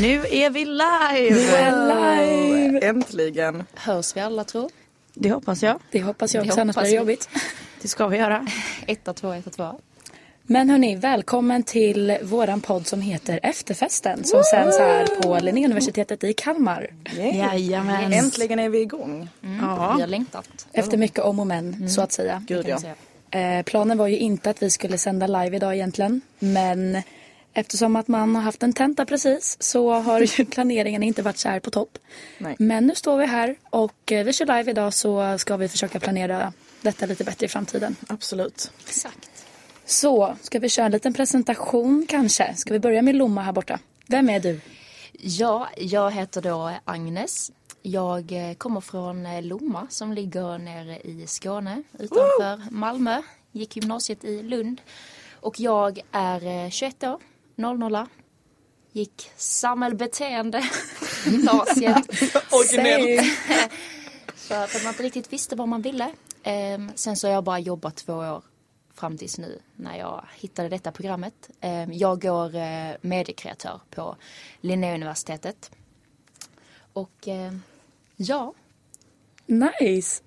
Nu är vi live! Äntligen. Hörs vi alla, tror? Det hoppas jag. Det hoppas jag, annars blir det jobbigt. Det ska vi göra. 1-2. Men hörni, välkommen till våran podd som heter Efterfesten. Som sänds här på Linnéuniversitetet i Kalmar. Jajamän. Äntligen är vi igång. Ja. Vi har längtat. Efter mycket om och men, så att säga. Gud, ja. Planen var ju inte att vi skulle sända live idag egentligen. Men eftersom att man har haft en tenta precis så har ju planeringen inte varit så här på topp. Nej. Men nu står vi här och vi kör live idag, så ska vi försöka planera detta lite bättre i framtiden. Absolut. Exakt. Så, ska vi köra en liten presentation kanske? Ska vi börja med Lomma här borta? Vem är du? Ja, jag heter då Agnes. Jag kommer från Lomma som ligger nere i Skåne utanför Malmö. Gick gymnasiet i Lund. Och jag är 21 år, 00. Gick samhällsbeteende gymnasiet. Originellt. För att man inte riktigt visste vad man ville. Sen så har jag bara jobbat 2 år fram tills nu när jag hittade detta programmet. Jag går mediekreatör på Linnéuniversitetet. Och ja. Nice.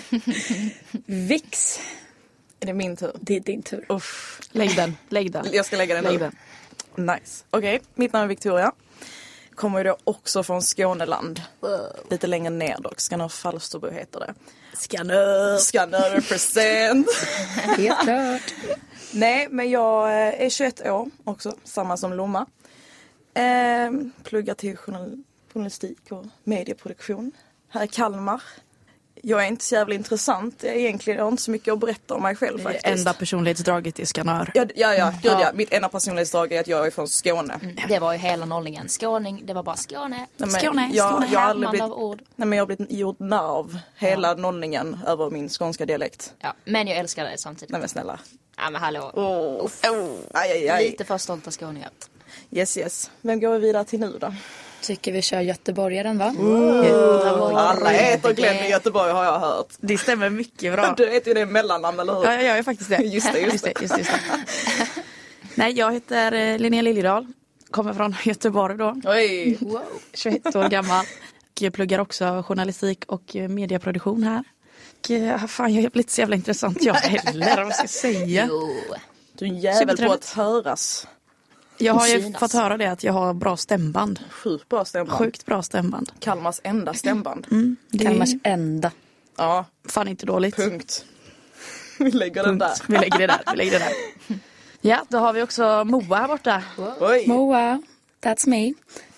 Vix. Är det min tur? Det är din tur. Uff. Lägg den. Jag ska lägga den nu. Nice. Okej, mitt namn är Victoria. Kommer ju då också från Skåneland. Lite längre ner dock. Skanör Falsterbo heter det. Skanör represent. Helt klart. Nej, men jag är 21 år också. Samma som Lomma. Pluggar till journalistik och medieproduktion här i Kalmar. Jag är inte så jävla intressant. Jag har inte så mycket att berätta om mig själv faktiskt. Det enda personlighetsdraget i Skanör. Ja. Mitt enda personlighetsdrag är att jag är från Skåne. Det var ju hela nollningen. Skåning, det var bara Skåne. Skåne. Jag har aldrig blivit, av ord. Nej, men jag har blivit gjort narv hela nollningen över min skånska dialekt. Ja, men jag älskar det samtidigt. Nej men snälla. Ja, men hallå. Aj. Lite för stolta skåningar. Yes. Vem går vi vidare till nu då? Tycker vi kör göteborgaren, va? Alla heter Glenn i Göteborg har jag hört. Det stämmer mycket bra. Du heter ju det mellannamn, eller hur? Ja, jag gör faktiskt det. Just det. Nej, jag heter Linnea Liljedahl. Kommer från Göteborg då. Oj. 21 år gammal. Jag pluggar också journalistik och medieproduktion här. Och, fan, jag är lite så jävla intressant. Jag heller, vad ska jag säga? Jo. Du är en jävel på att höras. Jag har ju fått höra det att jag har bra stämband. Sjukt bra stämband. Sjukt bra stämband. Kalmars enda stämband. Kalmars enda. Ja. Fan inte dåligt. Punkt. Vi lägger den där. Vi lägger det där. Ja, då har vi också Moa här borta. Oj. Moa, that's me.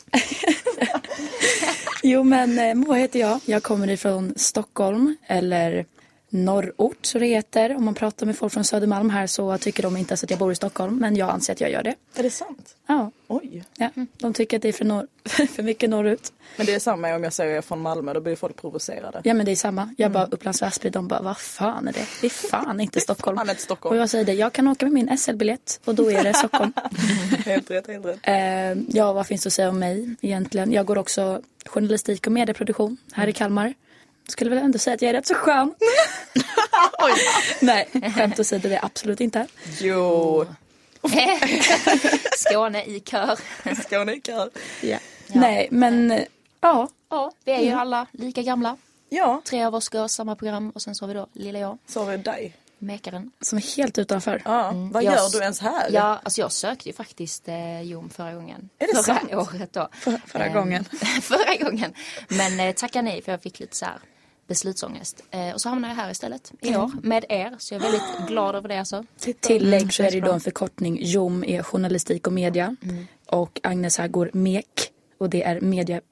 Jo, men Moa heter jag. Jag kommer ifrån Stockholm, eller norrort så det heter. Om man pratar med folk från Södermalm här så tycker de inte ens att jag bor i Stockholm, men jag anser att jag gör det. Är det sant? Ja. Oj. Ja, de tycker att det är för mycket norrut. Men det är samma om jag säger jag är från Malmö, då blir folk provocerade. Ja, men det är samma. Jag bara Upplands Väsby, de bara, vad fan är det? Det är fan inte Stockholm. Fan är inte Stockholm. Och jag säger det, jag kan åka med min SL-biljett och då är det Stockholm. Helt rätt. Ja, vad finns det att säga om mig egentligen? Jag går också journalistik och medieproduktion här i Kalmar. Skulle väl ändå säga att jag är rätt så skön. Oj. Nej, skämt åsido, det är absolut inte. Jo. Skåne i kör. Ja. Nej, men ja. Ja, vi är ju alla lika gamla. Ja. 3 av oss går samma program och sen så har vi då lilla jag. Så har vi dig. Mäkaren. Som är helt utanför. Ja. Vad gör du ens här? Ja, alltså jag sökte ju faktiskt Jom förra gången. Är det sant? Förra året då. Förra gången. Förra gången. Men tackade nej för jag fick lite så här beslutsångest. Och så hamnade jag här istället i år med er. Så jag är väldigt glad över det alltså. Tillägg så är det då en förkortning. Jom är journalistik och media. Och Agnes här går MEK. Och det är media.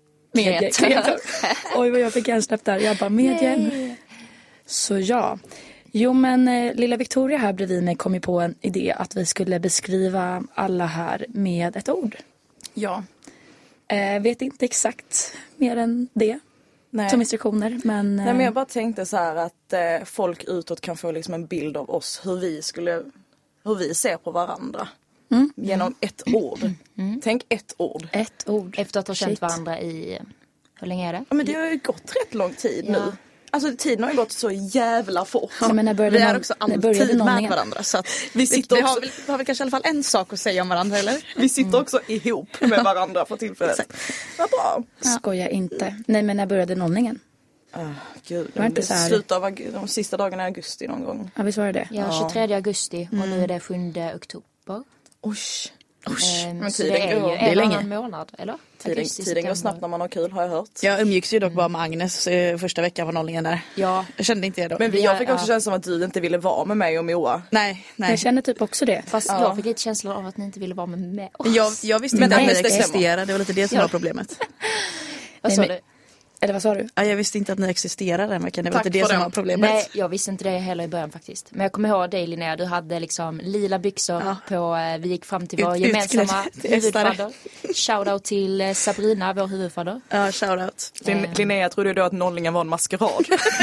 Oj, vad jag fick hjärnsläpp där. Jag bara media. Så ja. Jo, men lilla Victoria här bredvid mig kom ju på en idé att vi skulle beskriva alla här med ett ord. Ja. Vet inte exakt mer än det. Nej. Som instruktioner, men... Nej, men jag bara tänkte så här att folk utåt kan få liksom en bild av oss. Hur vi ser på varandra. Genom ett ord. Tänk ett ord. Ett ord. Efter att ha känt varandra i... Hur länge är det? Ja, men det har ju gått rätt lång tid nu. Alltså tiden har ju gått så jävla fort. Ja, men Vi är också alltid med varandra. Så att Vi sitter vi också, har väl kanske i alla fall en sak att säga om varandra, eller? vi sitter också ihop med varandra för tillfället. Vad bra. Skoja inte. Nej, men när började nollningen? Gud, Var inte så här- slutet av de sista dagarna i augusti någon gång. Ja, visst var det det? Ja, 23 augusti och nu är det 7 oktober. Oj. Men Så det tiden är ju går. Det är en länge. annan månad, eller? Tiden går september. snabbt när man har kul, har jag hört. Jag umgicks ju dock bara med Agnes första veckan på nollningen där. Ja, Jag kände inte det då. Men jag fick också känslan av att du inte ville vara med mig och Moa. Nej. Jag känner typ också det. fast jag fick lite känslan av att ni inte ville vara med oss. Jag visste Men inte att nej, ni det stämmer. existerade. Det var lite det som var problemet. Vad sa Nej, du? Eller vad sa du? Ja, jag visste inte att ni existerade den veckan. Det var Tack inte det för som det. var problemet. Nej, jag visste inte det heller i början faktiskt. Men jag kommer ihåg dig, Linnea, du hade liksom lila byxor på, vi gick fram till vår gemensamma utklädd till huvudfadder. Shoutout till Sabrina, vår huvudfadder. Ja, shoutout. Linnea trodde då att nollningen var en maskerad.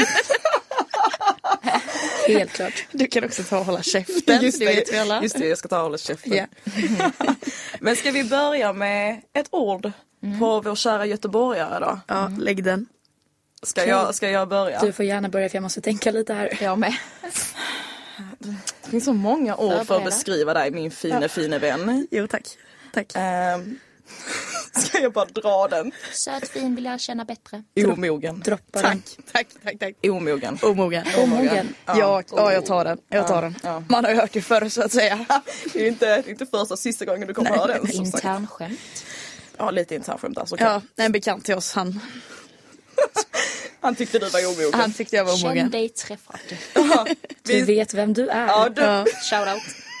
Helt klart. Du kan också ta och hålla käften. Just det vet vi alla. Just det, jag ska ta och hålla käften. Ja. Men ska vi börja med ett ord på vår kära göteborgare då? Ja, lägg den. Ska jag börja? Du får gärna börja för jag måste tänka lite här. Jag med. Det finns så många ord för att Förbereda. beskriva dig, min fina vän. Jo, tack. Tack. Ska jag bara dra den? Söt, fin, vill jag känna bättre. Omogen. Droppa den. Tack. Omogen. Omogen. Omogen. Ja, jag tar den. Ja. Man har ju hört det förr, så att säga. Det är inte första och sista gången du kommer höra den. som sagt. Internskämt. Ja, lite internskämt alltså. Ja, en bekant till oss. Han tyckte du var omogen. Han tyckte jag var Känn omogen. dig träffad. Du vet vem du är. Ja, du. Ja. Shoutout.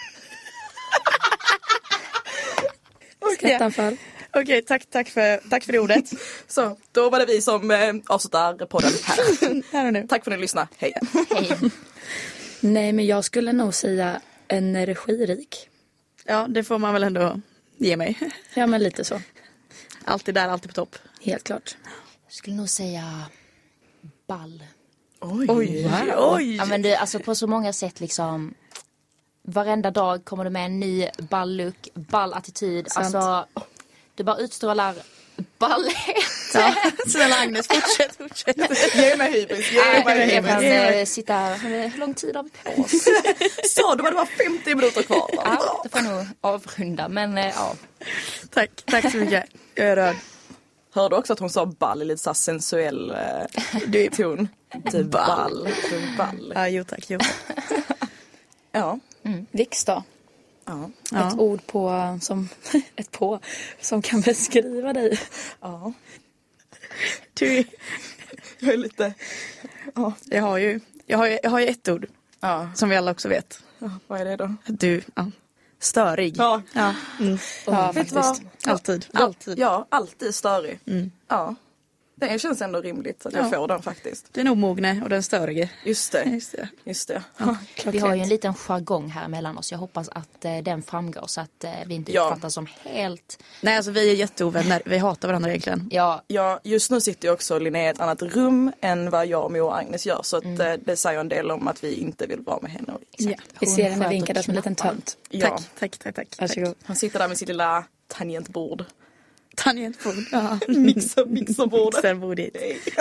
Skrattanfall. Okej, tack för det ordet. Så, då var det vi som avslutar podden här. Här och nu. Tack för att ni lyssnade. Hej. Hej. Nej, men jag skulle nog säga energirik. Ja, det får man väl ändå ge mig. Ja, men lite så. Alltid där, alltid på topp. Helt klart. Jag skulle nog säga ball. Oj. Ja, men det, alltså på så många sätt liksom. Varenda dag kommer du med en ny ball-look, ball-attityd. Sant. Alltså, du bara utstrålar ballhet. Ja. Snälla Agnes, fortsätt. Ge mig hybris. Ge mig Jag kan hybris. sitta här. Hur lång tid har vi på oss? Så, då var det bara 50 minuter kvar. Ja, det får jag nog avrunda. Men ja. Tack så mycket. Jag är rörd. Hörde också att hon sa ball i lite så här sensuell ton. Du ball. Du ball. Ja, jo tack. Ja. Vix då? Ja. Ett ord på som kan beskriva dig. Ja. Du, Jag är lite... jag har ju ett ord Ja. som vi alla också vet. Vad är det då? Du, störig. Ja. Ja, Ja, Vet du vad? faktiskt. alltid. Ja, alltid störig. Ja. Det känns ändå rimligt att jag får den faktiskt. Den omogne och den störige. Just det. Just det. Vi har ju en liten jargong här mellan oss. Jag hoppas att den framgår så att vi inte Ja. uppfattas som helt... Nej, alltså vi är jätteovänner. Vi hatar varandra egentligen. Ja, Ja, just nu sitter ju också Linnea i ett annat rum än vad jag, Moa och Agnes gör. Så att, det säger en del om att vi inte vill vara med henne. Ja. Vi ser henne vinkade som en liten tönt. Ja. Tack. Varsågod. Han sitter där med sitt lilla tangentbord. Tangentbord. Ja. Mixerbordet. Mixerbordet.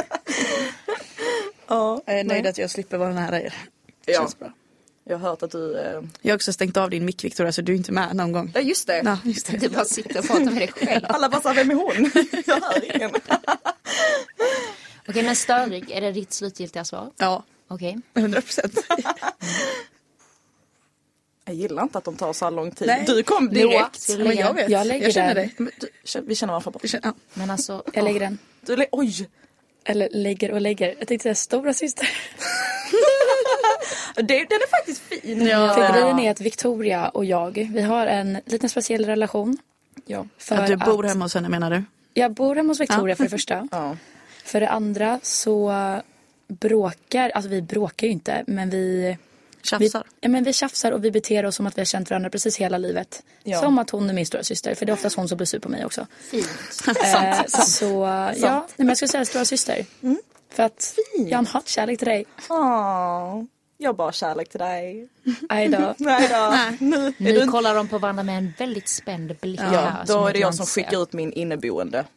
Ja. Jag är nöjd att jag slipper vara den här er. Ja. Känns bra. Jag har hört att du... Jag har också stängt av din mick, Victoria, så du är inte med någon gång. Ja, just det. Ja, just det. du bara sitter och pratar med dig själv. Alla bara såhär, vem är hon? Jag hör ingen. Okej, men störig, är det ditt slutgiltiga svar? Ja, Okej. 100%. Jag gillar inte att de tar så här lång tid. Nej. Du kom Noah, direkt. ska du Men lägga jag vet. Jag lägger känner den. dig. Men vi känner varandra bra. Ja. Men alltså... Jag lägger den. Oj! Eller lägger och lägger. Jag tänkte säga stora syster. Den är faktiskt fin. Ja. För grejen är att Victoria och jag, vi har en liten speciell relation. Ja. För Att du bor hemma hos henne, menar du? Jag bor hemma hos Victoria för det första. Ja. För det andra så vi bråkar ju inte, men vi Tjafsar. vi tjafsar och vi beter oss som att vi har känt varandra precis hela livet. Ja. Som att hon är min stora syster, för det är oftast hon som blir sur på mig också. Fint. Så ja, men jag skulle säga stora syster. För att jag har en hatkärlek till dig. Jag har bara kärlek till dig. Aj då. Nej då. Nu kollar de på varandra med en väldigt spänd blick. Ja, här, då är det jag ibland som ser. skickar ut min inneboende.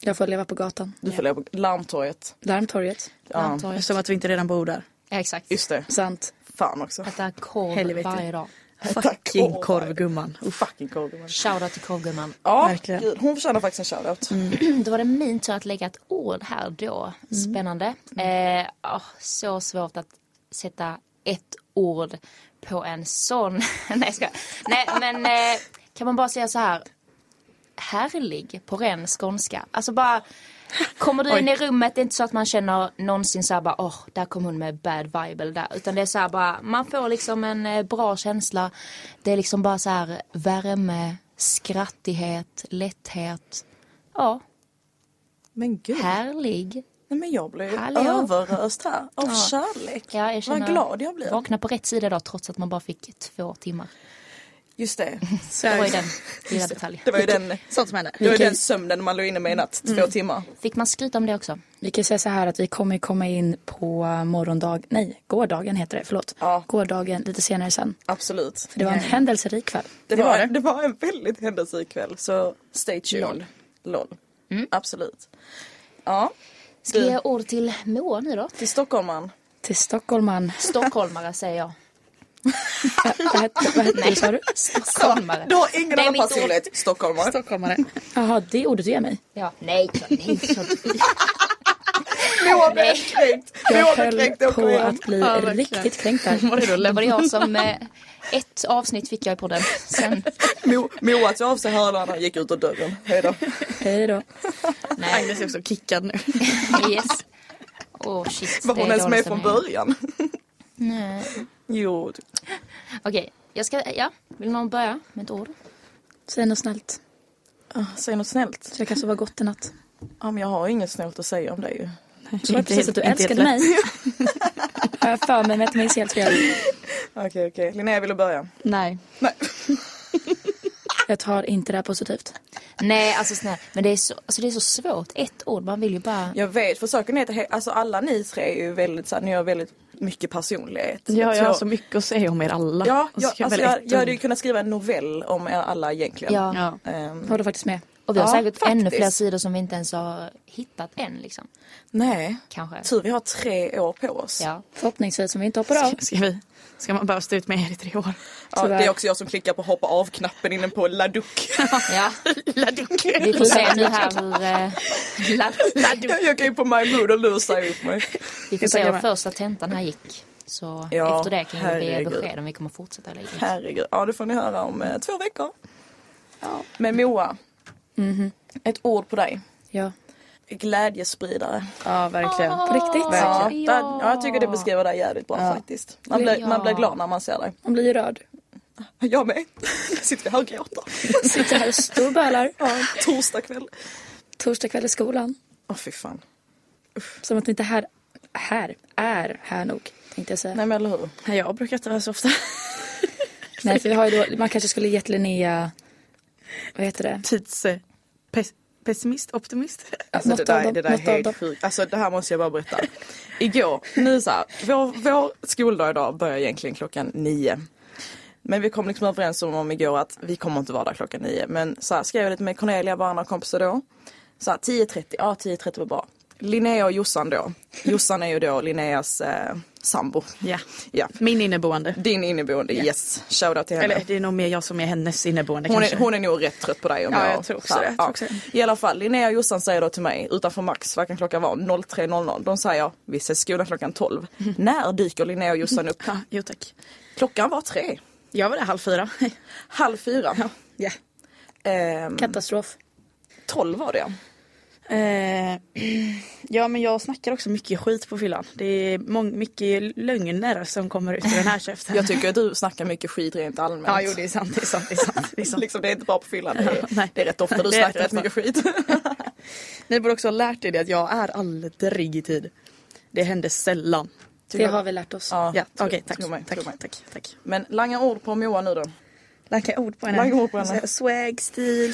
Jag får leva på gatan. Du får leva på Larmtorget. Larmtorget. Ja. Som att vi inte redan bor där. Ja, exakt. Just det. Sant. Fan också. Äta korv Helvete. varje dag. Fucking korvgumman. Fucking korvgumman. Shoutout till korvgumman. Ja, Verkligen. gud, hon förtjänar faktiskt en shoutout. Då var det min tur att lägga ett ord här då. Spännande. Så svårt att sätta ett ord på en sån. Nej, men kan man bara säga så här. Härlig på ren skånska. Alltså bara, kommer du in i rummet, det är inte så att man känner någonsin så här bara, där kom hon med bad vibe eller där. Utan det är så här bara, man får liksom en bra känsla. Det är liksom bara så här värme, skrattighet, lätthet. Ja. Men gud. Härlig. Nej, men jag blir Hallå. överöst här av kärlek. Ja, jag känner, vad glad jag blir. Vakna på rätt sida då, trots att man bara fick 2 timmar. Just det. Det var ju den lilla detaljen. Det var ju den, Sånt som händer. det var ju den sömnen man låg inne med i natt. 2 timmar. Fick man skryta om det också? Vi kan säga så här att vi kommer komma in på gårdagen heter det, förlåt. Ja. Gårdagen lite senare sen. Absolut. För det var en händelserik kväll. Det var en väldigt händelserik kväll. Så stay tuned. LOL. Absolut. Ja. Ska jag ge ord till Moa nu då? Till Stockholmaren. Till Stockholmman. Stockholmare säger jag. Vad hette det, sa du? Stockholmare. Du har ingen Det är annan mitt personlighet. Stockholmare. Stockholmare. Jaha, det ordet du ger mig. Ja. Nej. Moa blev kränkt. Jag Moa blev höll kränkt på också igen. att bli verkligen. riktigt kränkt där. Det var jag som... ett avsnitt fick jag på den. Sen... Moa tog av sig hörlurarna, gick ut ur dörren. Hejdå. Hej då. Nej. Agnes är också kickad nu. Yes. Shit. Var hon ens med från början? början? Nej. Jo. Okej, vill någon börja med ett ord? Säg något snällt. Säg något snällt. Så jag kan sova gott i natt. Ja, men jag har inget snällt att säga om det ju. Så var det precis att du älskade mig. Har jag för mig att jag minns helt fel. Okej. Linnea, vill du börja? Nej. Jag tar inte det här positivt. Nej, alltså snälla. Men det är så svårt. Ett ord, man vill ju bara... Jag vet, för saken är att alla ni tre är ju väldigt så här, ni har väldigt mycket personlighet. Jag har så mycket att säga om er alla. Ja, Och så ska jag hade ju kunnat skriva en novell om er alla egentligen. Ja. Håller faktiskt med. Och vi har säkert faktiskt ännu fler sidor som vi inte ens har hittat än liksom. Nej, Kanske. tur vi har 3 år på oss. Ja. Förhoppningsvis som vi inte hoppar av. Ska man bara stå ut med er i 3 år? Ja, det är också jag som klickar på hoppa av-knappen inne på Laduk. Ja. Vi får se nu här hur... Jag kan ju på My Mood och lusa upp mig. Vi får se hur första tentan här gick. Så Ja, efter det kan vi ge herregud. besked om vi kommer fortsätta eller inte. Herregud, ja det får ni höra om 2 veckor. Ja. Men Moa, ett ord på dig. Ja. Glädjespridare. Ja, verkligen. På riktigt. Ja, jag tycker det beskriver dig jävligt bra faktiskt. Man blir glad när man ser dig. Man blir ju rörd. Jag med. Sitter vi här och gråter. Sitter här och storbölar. Ja, torsdag kväll. Torsdag kväll i skolan. Fy fan. Som att vi inte är här nog, tänkte jag säga. Nej men eller hur? Jag brukar inte vara så ofta. Nej, för vi har ju då, man kanske skulle gett Linnea, vad heter det? Pessimist, optimist. Alltså Något det där av dem, är något av helt dem. sjukt. Alltså det här måste jag bara berätta. Igår, nu så här, vår skoldag idag börjar egentligen klockan 9. Men vi kom liksom överens om igår att vi kommer inte vara där klockan 9. Men så här, skrev jag lite med Cornelia, våra andra kompisar då. Så här, 10.30, ja 10.30 var bra. Linnea och Jossan då. Jossan är ju då Linneas sambo. Ja. Min inneboende. Din inneboende, yes. Shoutout till henne. Eller det är nog mer jag som är hennes inneboende Hon är nog rätt trött på dig. Om jag tror också det. Ja. I alla fall, Linnea och Jossan säger då till mig utanför Max, vad kan klockan vara? 03.00. De säger, vi ses skolan klockan 12. När dyker Linnea och Jossan upp? Ja, jo tack. Klockan var 3. Jag var där 3:30. 3:30. Ja. Katastrof. 12 var det. Ja, men jag snackar också mycket skit på fyllan. Det är mycket lögner som kommer ut i den här käften. Jag tycker att du snackar mycket skit rent allmänt. Ja, jo, det är sant. Liksom, det är inte bara på fyllan. Nej. Det är rätt ofta du snackar rätt mycket skit. Ni borde också ha lärt er det att jag är aldrig i tid. Det händer sällan. Det har vi lärt oss. Ja, okej, tack. Tro mig. Tack. Men langa ord på Moa nu då. Langa ord på henne. Swag, stil.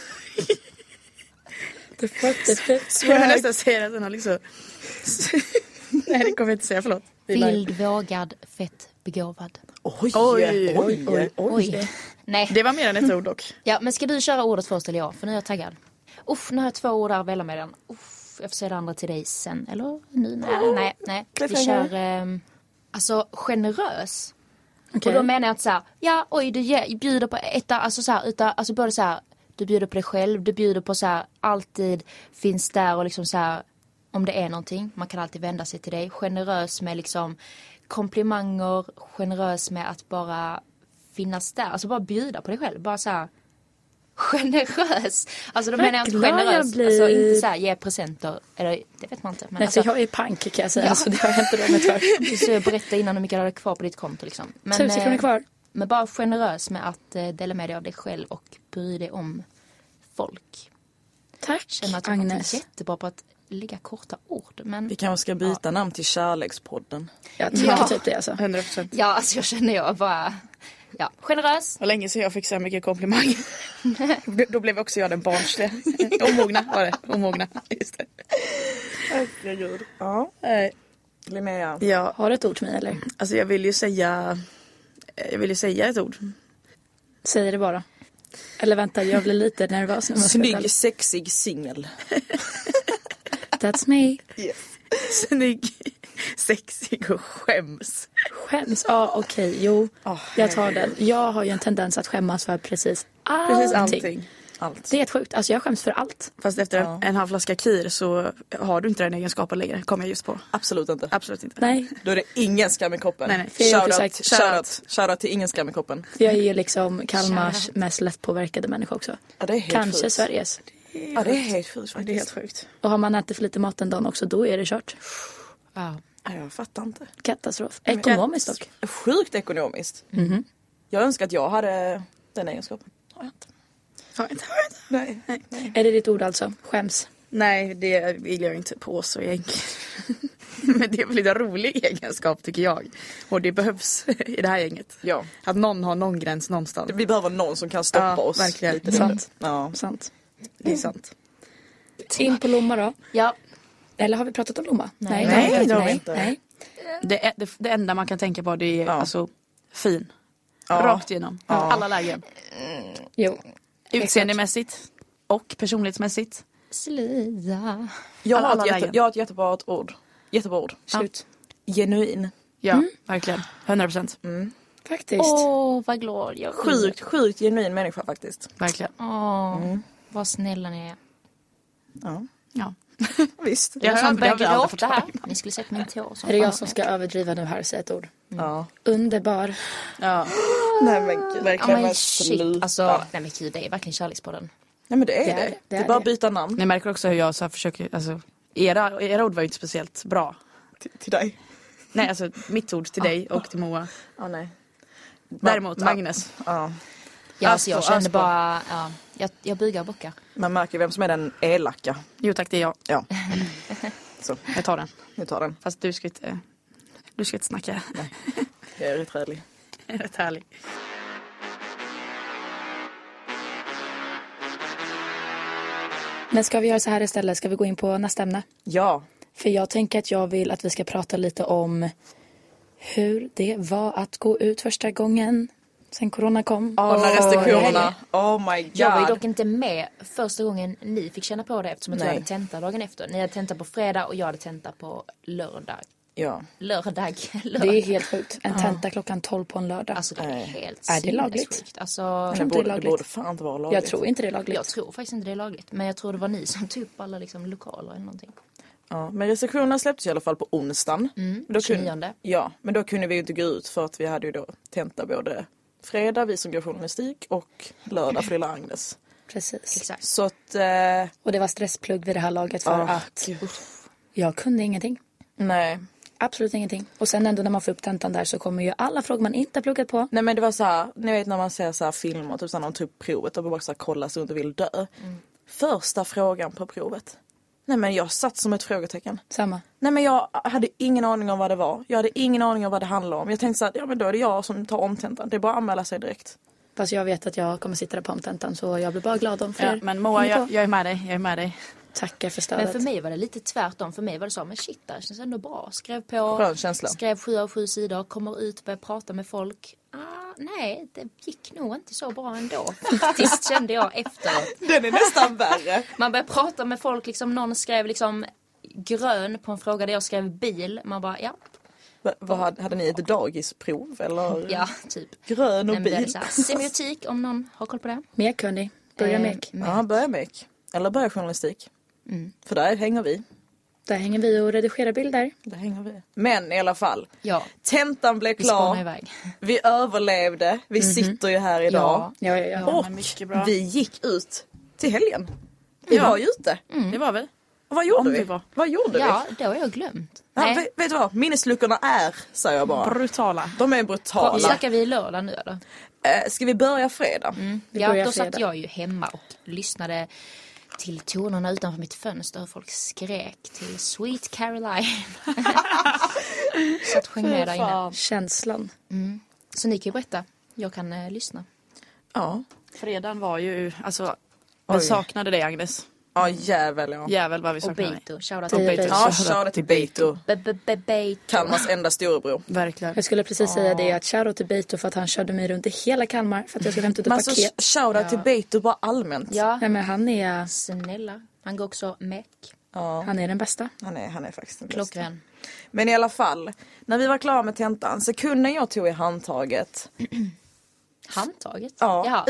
Jag vill nästan säga att den har liksom... Nej, det kommer jag inte säga, förlåt. Vild, vågad, fett, begåvad. Oj. Oj. Nej. Det var mer än ett ord dock. Ja, men ska du köra ordet först eller jag? För nu är jag taggad. nu har jag 2 ord där att välja mellan. Jag får säga det andra till dig sen. Eller nu? Nej. Vi kör alltså generös. Okay. Och då menar jag att så här, du bjuder på ett, alltså så här, alltså både så här, du bjuder på dig själv, du bjuder på så här, alltid finns där och liksom så här, om det är någonting, man kan alltid vända sig till dig. Generös med liksom komplimanger, generös med att bara finnas där, alltså bara bjuda på dig själv, bara så här generös. Alltså då menar jag inte generös, alltså inte så här ge presenter, eller det vet man inte. Men nej, alltså, jag är pank kan jag säga, så det har jag inte det med för. Så jag berätta innan hur mycket du hade kvar på ditt konto liksom. Men, 1000 kronor kvar. Men bara generös med att dela med dig av dig själv och bry dig om folk. Tack, känner att jag Agnes. är jättebra på att lägga korta ord. Men vi kanske ska byta namn till Kärlekspodden. Jag tycker typ det alltså. 100%. Ja, alltså jag känner jag bara... Ja, generös. Och länge sedan jag fick så här mycket komplimang. Då blev också jag den barnsliga. Omogna var det. Omogna. Just det. Herregud. Ja. Linnea. Ja. Har du ett ord till mig eller? Alltså jag vill ju säga ett ord. Säg det bara. Eller vänta, jag blir lite nervös. Snygg, sexig singel. That's me. Yes. Snygg, sexig och skäms. Skäms? Ja, okej. Jo, jag tar den. Jag har ju en tendens att skämmas för precis allting. Allt. Det är helt sjukt. Alltså jag skäms för allt. Fast efter en halv flaska kir så har du inte den egenskapen längre. Kommer jag just på. Absolut inte. Absolut inte. Nej. Då är det ingen skam i koppen. Nej. Shoutout till ingen skam i koppen. Jag är ju liksom Kalmars mest lättpåverkade människa också. Ja, det är helt kanske sjukt. Sveriges. Ja, det är helt sjukt faktiskt. Det är helt sjukt. Och har man ätit för lite mat en dag också, då är det kört. Ja. Jag fattar inte. Katastrof. Ekonomiskt dock. Sjukt ekonomiskt. Mm-hmm. Jag önskar att jag hade den egenskapen. Har jag inte. Nej. Är det ditt ord alltså? Skäms? Nej, det vill jag inte på så enkelt. Men det är väl en rolig egenskap tycker jag. Och det behövs i det här gänget. Ja. Att någon har någon gräns någonstans. Vi behöver någon som kan stoppa oss. Verkligen. Lite Sant. Ja. Sant. Det är sant. In på Lomma då? Ja. Eller har vi pratat om Lomma? Nej, det har vi inte. Nej. Det enda man kan tänka på det är alltså fin. Ja. Rakt igenom. Alla lägen. Jo. Utseendemässigt och personlighetsmässigt. Slida. Jag Alla har lägen. ett jättebra ord. Jättebra ord. Slut. Genuin. Ja, verkligen. 100%. Faktiskt. Vad glad jag är. Sjukt genuin människa faktiskt. Verkligen. Vad snälla ni är. Ja. Visst. Jag som börjar aldrig fått gråta här. Ni skulle sett min tå. Är det jag som ska överdriva nu här och säga ett ord? Ja. Underbar. Ja. Nej men gud. Verkligen. Men shit, alltså, nej men gud, det är verkligen kärlekspodden. Nej men det är det. Det är bara att byta namn. Ni märker också hur jag så här försöker, alltså era ord var ju inte speciellt bra. Till dig. Nej, alltså mitt ord till dig och till Moa. Ja, nej. Däremot Agnes. Ja. Ja, alltså, jag kände Aspo. bara, jag bugar och bockar. Man märker vem som är den elaka. Jo tack, det är jag. Ja. Så, Jag tar den. nu tar den. Fast du ska inte snacka. Nej. Jag är rätt rädlig. Rätt härlig. Men ska vi göra så här istället? Ska vi gå in på nästa ämne? Ja. För jag tänker att jag vill att vi ska prata lite om hur det var att gå ut första gången sen corona kom. Och när restriktionerna. Oh my god. Jag var ju dock inte med första gången ni fick känna på det eftersom att jag Nej. hade tenta dagen efter. Ni hade tenta på fredag och jag hade tenta på lördag. Ja. Lördag. Det är helt sjukt. En tenta klockan 12 på en lördag. Alltså det är helt Är det lagligt? sinnessjukt. Alltså, Det borde fan inte vara lagligt. Jag tror inte det är lagligt. jag tror faktiskt inte det är lagligt. Men jag tror det var ni som tog upp alla liksom, lokaler eller någonting. Ja, men restriktionerna släpptes i alla fall på onsdagen. Då 29. Ja, men då kunde vi ju inte gå ut för att vi hade ju då tenta både fredag, vi som gör journalistik, och lördag för lilla Agnes. Precis. Exakt. Så att... Och det var stressplugg vid det här laget för att jag kunde ingenting. Nej. Absolut ingenting. Och sen ändå när man får upp tentan där så kommer ju alla frågor man inte har pluggat på. Nej men det var så här, ni vet när man ser så här filmer, typ så här, någon typ provet och bara så här, kolla så inte vill dö. Första frågan på provet. Nej men jag satt som ett frågetecken. Samma. Nej men jag hade ingen aning om vad det var. Jag hade ingen aning om vad det handlade om. Jag tänkte så här, ja men då är det jag som tar omtentan. Det är bara att anmäla sig direkt. Fast jag vet att jag kommer sitta där på omtentan så jag blir bara glad om fler. Ja, men Moa, jag är med dig. Jag är med dig. Tackar för stödet. Men för mig var det lite tvärtom. För mig var det så, men shit, det känns ändå bra. Skrev på, Skön känsla. skrev 7 av 7 sidor, kommer ut, börjar prata med folk. nej, det gick nog inte så bra ändå. Faktiskt kände jag efteråt. Den är nästan värre. Man började prata med folk, liksom, någon skrev liksom grön på en fråga där jag skrev bil. Man bara, ja. Hade ni ett dagisprov eller? Ja, typ. Grön och bil. Semiotik, om någon har koll på det. Mekkunnig. Börja mek. Ja, börja mek. Eller börja journalistik. För där hänger vi. Där hänger vi och redigerar bilder. Där hänger vi. Men i alla fall. Ja. Tentan blev klar. Vi överlevde. Vi sitter ju här idag. Ja. Och mycket bra. vi gick ut till helgen. Vi var ju ute. Det var vi. Och vad gjorde Om vi? vi var. Vad gjorde vi? Ja, det har jag glömt. Ja, vet du vad? Minnesluckorna säger jag bara. Brutala. De är brutala. Snackar vi lördag nu eller? Ska vi börja fredag? Vi Ja, börjar då fredag. satt jag ju hemma och lyssnade till tonerna utanför mitt fönster. Folk skrek till Sweet Caroline. Så att sjöng med där inne. Känslan. Så ni kan ju berätta. Jag kan lyssna. Ja. Fredagen var ju, alltså, vi saknade dig Agnes. Ja, jävel ja. Jävel vad vi Och saknade dig. Beito. Shoutout Det till är Beito. Ja, shoutout till Beito. Beito. Kalmars enda storebror. Verkligen. Jag skulle precis säga det, att shoutout till Beito för att han körde mig runt i hela Kalmar för att jag skulle hämta ut ett Men alltså paket. shoutout till Beito bara allmänt. Ja, Nej, men han är snälla. Han går också meck. Ja, den bästa. han är faktiskt den bästa. Klockren. Men i alla fall, när vi var klara med tentan, sekunden jag tog i handtaget. Handtaget? Ja, Jaha.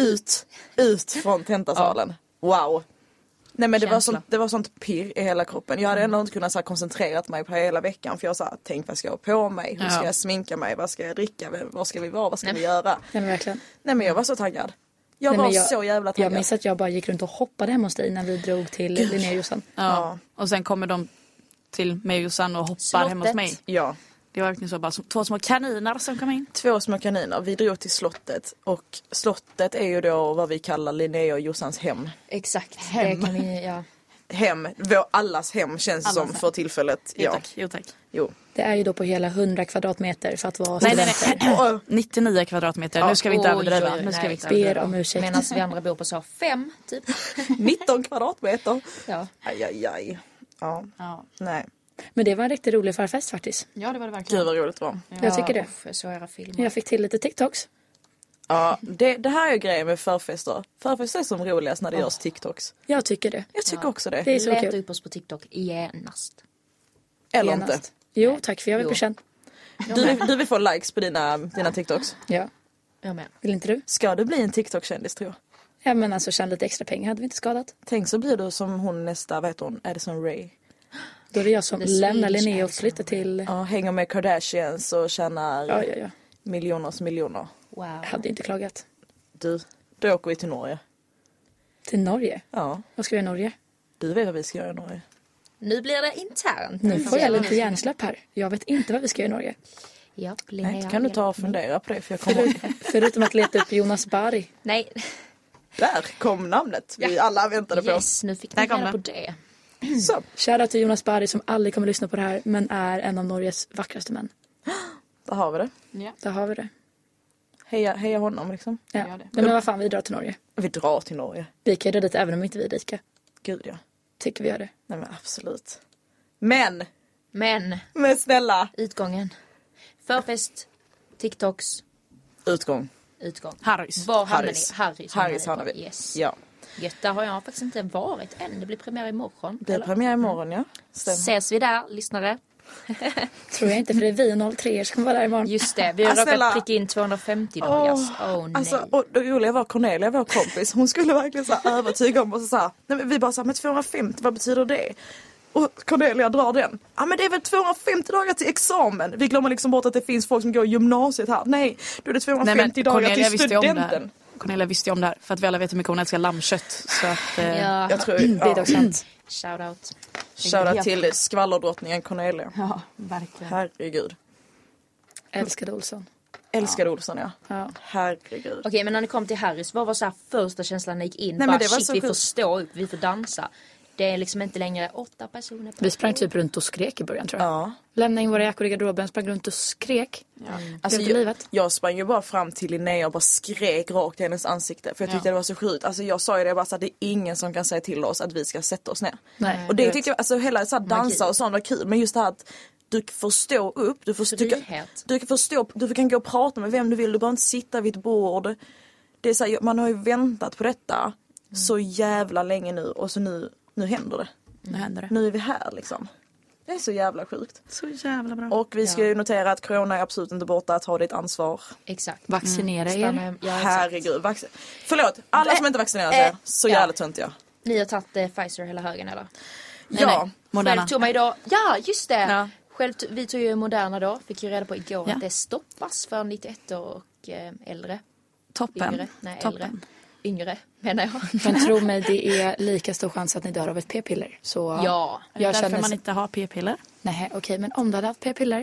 ut från tentasalen. Wow. Nej men Känsla. det var sånt pirr i hela kroppen. Jag hade ändå inte kunnat så här, koncentrerat mig på hela veckan. För jag sa, tänk vad ska jag ha på mig? Hur ska jag sminka mig? Vad ska jag dricka? Var ska vi vara? Vad ska vi göra? Nej, men verkligen. Nej men jag var så taggad. Jag Nej, var men så jävla taggad. Jag minns att jag bara gick runt och hoppade hemma hos dig när vi drog till Linnea Jossan. Ja. Och sen kommer de till mig och Jossan och hoppar hemma hos mig. Ja. Det var verkligen så bara två små kaniner som kom in. 2 små kaniner. Vi drog till slottet. Och slottet är ju då vad vi kallar Linnea och Jossans hem. Exakt. Det kan vi, ja. Hem. Allas hem känns Allas som hem. för tillfället. Jo tack, jo tack. Jo. Det är ju då på hela 100 kvadratmeter för att vara Nej. studenter. 99 kvadratmeter. Nu ska vi inte överdriva. Nu ska vi inte Ber överdriva. om ursäkt. Medan vi andra bor på så 5 typ. 19 kvadratmeter. Ja. Aj. Ja. Ja. Nej. Men det var en riktigt rolig förfest faktiskt. Ja, det var det verkligen. Gud vad roligt det var. Jag tycker det. Jag såg era filmer. Jag fick till lite TikToks. Ja, det här är grejen med förfester. Förfester är som roligast när det görs TikToks. Jag tycker det. Jag tycker också det. Det är så Leta kul. upp oss på TikTok genast. Eller Genast. inte. Jo, tack för jag vill Jo. bli känd. Du vill få likes på dina TikToks. Ja. Jag med. Vill inte du? Ska du bli en TikTok-kändis tror jag? Ja, men alltså tjäna lite extra pengar hade vi inte skadat. Tänk så blir du som hon nästa, vet hon, Addison Rae. Då är det jag som The lämnar Swedish Linnea och Addison flyttar till... Ja, hänger med Kardashians och tjänar Ja. miljoner. Wow. Jag hade inte klagat. Då åker vi till Norge. Till Norge? Ja, Vad ska vi göra i Norge? du vet vad vi ska göra i Norge. Nu blir det internt. Nu får jag lite hjärnsläpp här. Jag vet inte vad vi ska göra i Norge. Ja, Nej, kan du ta och fundera på det för jag kommer... Förutom att leta upp Jonas Bari. Nej. Där kom namnet vi alla väntade på. Yes, nu fick ni Där kom reda det. på det. Så, Shoutout till Jonas Bari som aldrig kommer lyssna på det här men är en av Norges vackraste män. där har vi det. Där har vi det. Heja honom liksom. Ja. Gör det. Men vad fan, vi drar till Norge. Vi drar till Norge. Vi kan ju dit även om inte vi är rika. Gud ja. Tycker vi gör det. Nej men absolut. Men Men, snälla. utgången. Förfest, TikToks, Utgång. utgång. Harrys. Var hamnar ni? Harrys. Harrys hamnar vi. Yes. Ja. Gött, där har jag faktiskt inte varit än. Det blir premiär imorgon. Det är eller? premiär imorgon ja. Stämmer. Ses vi där, lyssnare? Tror jag inte för det är vi och 03 som kommer vara där imorgon. Just det, vi har Snälla. råkat pricka in 250 dagar. Nej. Alltså, och det roliga var Cornelia, vår kompis, hon skulle verkligen så här övertyga om oss och så här, nej men vi bara så här, men 250, vad betyder det? Och Cornelia drar den. Ja men det är väl 250 dagar till examen. Vi glömmer liksom bort att det finns folk som går i gymnasiet här. Nej, då är det 250 dagar till studenten. Cornelia visste ju om det här. För att vi alla vet hur mycket hon älskar lammkött. Så att, Ja, Jag tror, Det är dock sant. shoutout. shoutout till skvallerdrottningen Cornelia. ja, verkligen. Herregud. Älskade Olsson. Älskade Olsson ja. Ja. Herregud. Okej, men när ni kom till Harrys, vad var så här första känslan när ni gick in? Nej, men Bara, det var shit, så vi sjukt. får stå upp, vi får dansa. Det är liksom inte längre 8 personer på Vi sprang typ runt och skrek i början tror jag. Ja. Lämnade in våra jackor i garderoben, sprang runt och skrek. Alltså, för livet. jag sprang ju bara fram till Linnea och bara skrek rakt i hennes ansikte. För jag tyckte det var så sjukt. Alltså jag sa ju det bara så att det är ingen som kan säga till oss att vi ska sätta oss ner. Nej, Och det tyckte jag, alltså hela så här dansa och sånt var kul. Men just det här att du får stå upp, du kan gå och prata med vem du vill, du behöver inte sitta vid ett bord. Det är så här, man har ju väntat på detta så jävla länge nu och så nu händer det. Nu är vi här liksom. Det är så jävla sjukt. Så jävla bra. Och vi ska ju notera att corona är absolut inte borta, ta ditt ansvar. Exakt. Vaccinera er. Herregud, förlåt, alla som inte vaccinerar sig, så jävla töntiga. Ni har tagit Pfizer hela högen eller? Ja. Moderna. Själv tog mig då, ja just det. Ja. Själv vi tog ju Moderna då, fick ju reda på igår att det stoppas för 91 år och äldre. Toppen. Yngre. Nej, äldre. Yngre menar jag. Men tro mig, det är lika stor chans att ni dör av ett p-piller. Så ja. Jag därför känner man inte har p-piller. Nej, okej, men om du hade haft p-piller.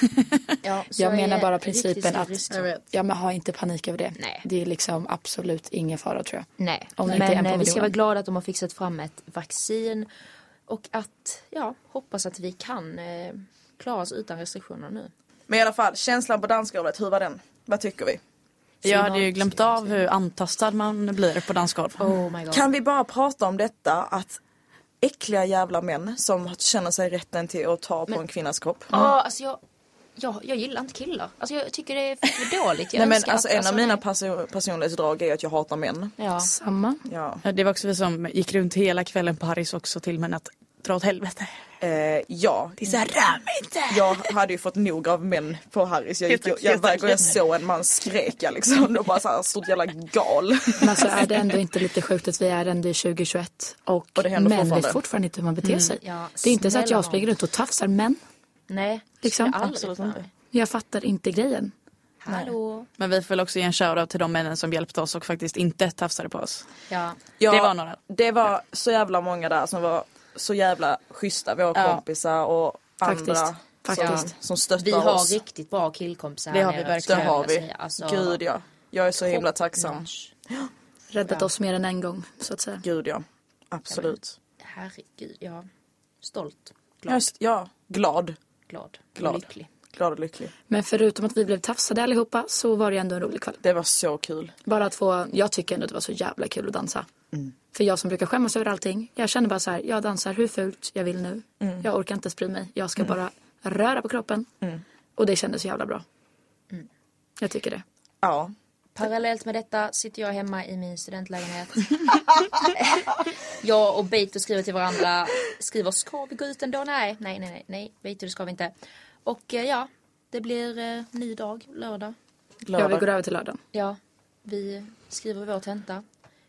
Jag menar bara principen att men ha inte panik över det. Nej. Det är liksom absolut ingen fara, tror jag. Nej, men vi ska vara glada att de har fixat fram ett vaccin och att hoppas att vi kan klara oss utan restriktioner nu. Men i alla fall, känslan på dansgolvet, hur var den? Vad tycker vi? Jag hade ju glömt av hur antastad man blir på dansgolv. Oh my God. Kan vi bara prata om detta att äckliga jävla män som känner sig rätten till att ta på en kvinnas kropp? Ja, alltså jag gillar inte killar. Alltså jag tycker det är för dåligt. Nej, men alltså en av mina personlighetsdrag är att jag hatar män. Ja. Samma. Ja. Det var också vi som gick runt hela kvällen på Harrys också till men att dra åt helvete. Ja. Det är så här, rör mig inte! Jag hade ju fått nog av män på Harrys. Jag såg en man skreka liksom. Och bara så här stort jävla gal. Men alltså är det ändå inte lite sjukt att vi är ändå i 2021 och män vet fortfarande inte hur man beter sig. Ja, det är inte så att jag springer runt och tafsar män. Nej, liksom. Absolut inte. Jag fattar inte grejen. Hallå. Men vi får också ge en shoutout till de männen som hjälpte oss och faktiskt inte tafsade på oss. Ja. Det var några. Det var så jävla många där som var så jävla schyssta. Våra kompisar och andra som stöttar oss. Vi har riktigt bra killkompisar. Det har vi verkligen. Det har vi. Alltså, Gud ja. Jag är så himla tacksam. Räddat oss mer än en gång, så att säga. Gud ja. Absolut. Herregud, ja. Stolt. Glad. Glad. Lycklig. Glad och lycklig. Men förutom att vi blev tafsade allihopa så var det ändå en rolig kväll. Det var så kul. Bara att jag tycker ändå att det var så jävla kul att dansa. För jag som brukar skämmas över allting. Jag känner bara så här, jag dansar hur fult jag vill nu. Jag orkar inte sprida mig. Jag ska bara röra på kroppen. Och det kändes så jävla bra. Jag tycker det. Ja. Parallellt med detta sitter jag hemma i min studentlägenhet. Jag och Beito skriver till varandra. Skriver, ska vi gå ut ändå? Nej. Beito, det ska vi inte. Och det blir ny dag, lördag. Ja, vi går över till lördagen. Ja, vi skriver vår tenta.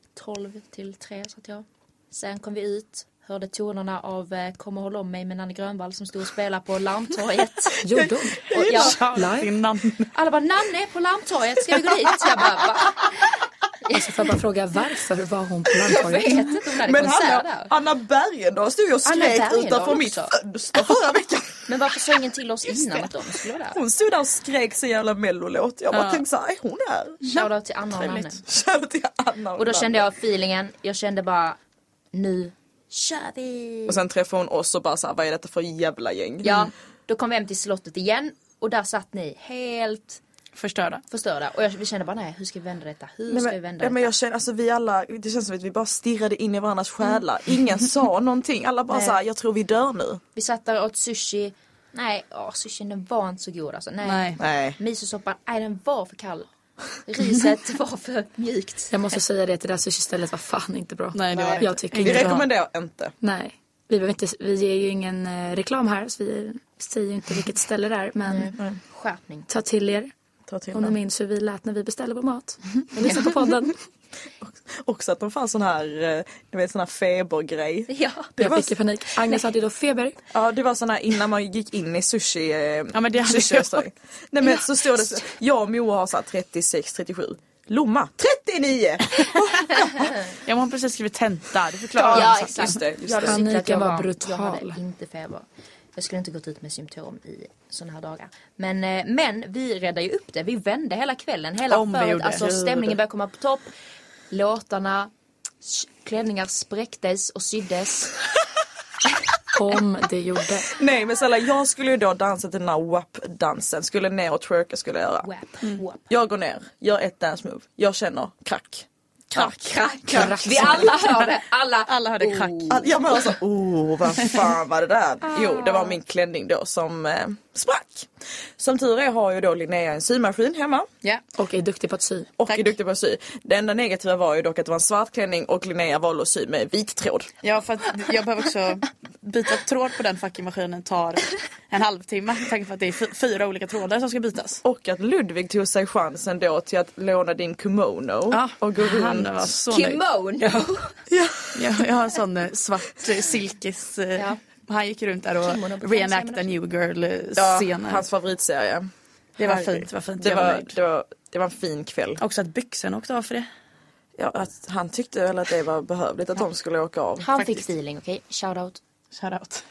12-3 satt jag. Sen kom vi ut. Hörde tonerna av Kom och håll om mig med Nanne Grönvall som stod och spelade på Larmtorget. Gjorde hon? Alla bara, Nanne på Larmtorget, ska vi gå dit? Jag bara, va? Alltså får jag bara fråga, varför var hon på Larmtorget? Jag vet inte om det hade konsert där. Anna Bergendahl stod ju och skrek utanför mitt fönster förra veckan. Men varför sa ingen till oss innan att de skulle vara där? Hon stod där och skrek så jävla mellolåt. Jag bara tänkte så här, är hon här? Shoutout till Anna och Nanne. Shoutout till Anna och då kände jag feelingen. Jag kände bara, nu kör vi. Och sen träffade hon oss och bara så här, vad är detta för jävla gäng? Ja, då kom vi hem till slottet igen. Och där satt ni helt förstörda. Och vi kände bara, nej, hur ska vi vända detta? Men jag känner, alltså vi alla, det känns som att vi bara stirrade in i varandras själar. Ingen sa någonting. Alla bara så här, jag tror vi dör nu. Vi satt där och åt sushi. Nej, sushin den var inte så god alltså. Nej. Misosoppan, den var för kall. Riset var för mjukt. Jag måste säga det där sushi-stället var fan inte bra. Nej, det var jag tycker vi rekommenderar inte. Nej. Vi ger ju ingen reklam här så vi säger ju inte vilket ställe det är. Men skärpning. Ta till er. Om ni minns hur vi lät när vi beställde vår mat. Jag lyssnar på podden. Också att de fanns sån här febergrej. Ja. Jag fick panik. Agnes hade då feber. Ja, det var sån här innan man gick in i sushi. Ja, men det hade sushi. Nej, men så står det så. Jag och Moa har så här 36, 37. Lomma, 39! Jag har precis skrivit tenta. Det förklarar ja, exakt. Just det. Paniken var brutal. Jag hade inte feber. Jag skulle inte gått ut med symptom i såna här dagar. Men vi räddade ju upp det. Vi vände hela kvällen. Alltså stämningen började komma på topp. Låtarna, klänningar spräcktes och syddes. Om det gjorde. Nej, men Salla, jag skulle ju då dansa till den här WAP-dansen. Skulle ner och twerka skulle jag göra. WAP. Jag går ner, gör ett dance move. Jag känner krack. Krack. Vi alla hör det. Alla hörde krack. Jag bara så, vad fan var det där? Jo, det var min klänning då som sprack. Som tur är har ju då Linnea en symaskin hemma. Ja. Och är duktig på att sy. Och är duktig på att sy. Det enda negativa var ju dock att det var en svart klänning och Linnea valde att sy med vit tråd. Ja, för att jag behöver också byta tråd på den fucking maskinen tar en halvtimme. Jag tänker för att det är 4 olika trådar som ska bytas. Och att Ludvig tog sig chansen då till att låna din kimono och gå runt. Han var så Kimono. Ja. Jag har en sån svart silkes... Han gick runt där och reenactade New Girl-scenen. Hans favoritserie. Det var fint. Det var en fin kväll. Också att byxorna åkte av för det. Ja, att han tyckte väl att det var behövligt att de skulle åka av. Han fick feeling, okej? Shoutout. Shoutout.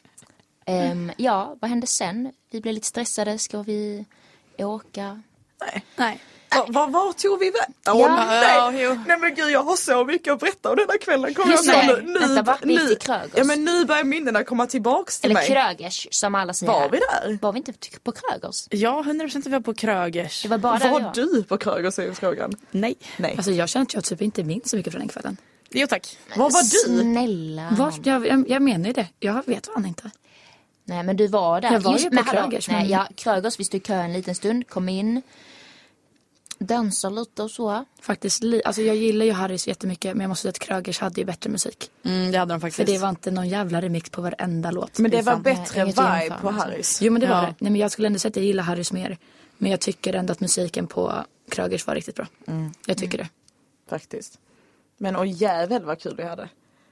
Ja, vad hände sen? Vi blev lite stressade. Ska vi åka? Nej. Var tog vi vägen? Nej men gud, jag har så mycket att berätta om den här kvällen. Vi gick till Krögers. Ja, men nu börjar minnena komma tillbaks till mig. Eller Krögers, som alla säger. Var vi där? Var vi inte på Krögers? Ja, 100% vi var på Krögers. Det var bara var du på Krögers är frågan? Nej. Alltså jag känner att jag typ inte minns så mycket från den kvällen. Jo tack. Vad var du? Snälla. Jag menar ju det. Jag vet vad han inte. Nej, men du var där. Jag var ju på Krögers. Krögers, vi stod i kö en liten stund, kom in. Dansar lite och så. Faktiskt, alltså jag gillar ju Harrys jättemycket, men jag måste säga att Krögers hade ju bättre musik. Det hade de faktiskt. För det var inte någon jävla remix på varenda låt. Men det var bättre vibe på Harrys. Jo, men det var det. Nej, men jag skulle ändå säga att jag gillar Harrys mer. Men jag tycker ändå att musiken på Krögers var riktigt bra. Jag tycker det. Faktiskt. Men jävel vad kul vi hade.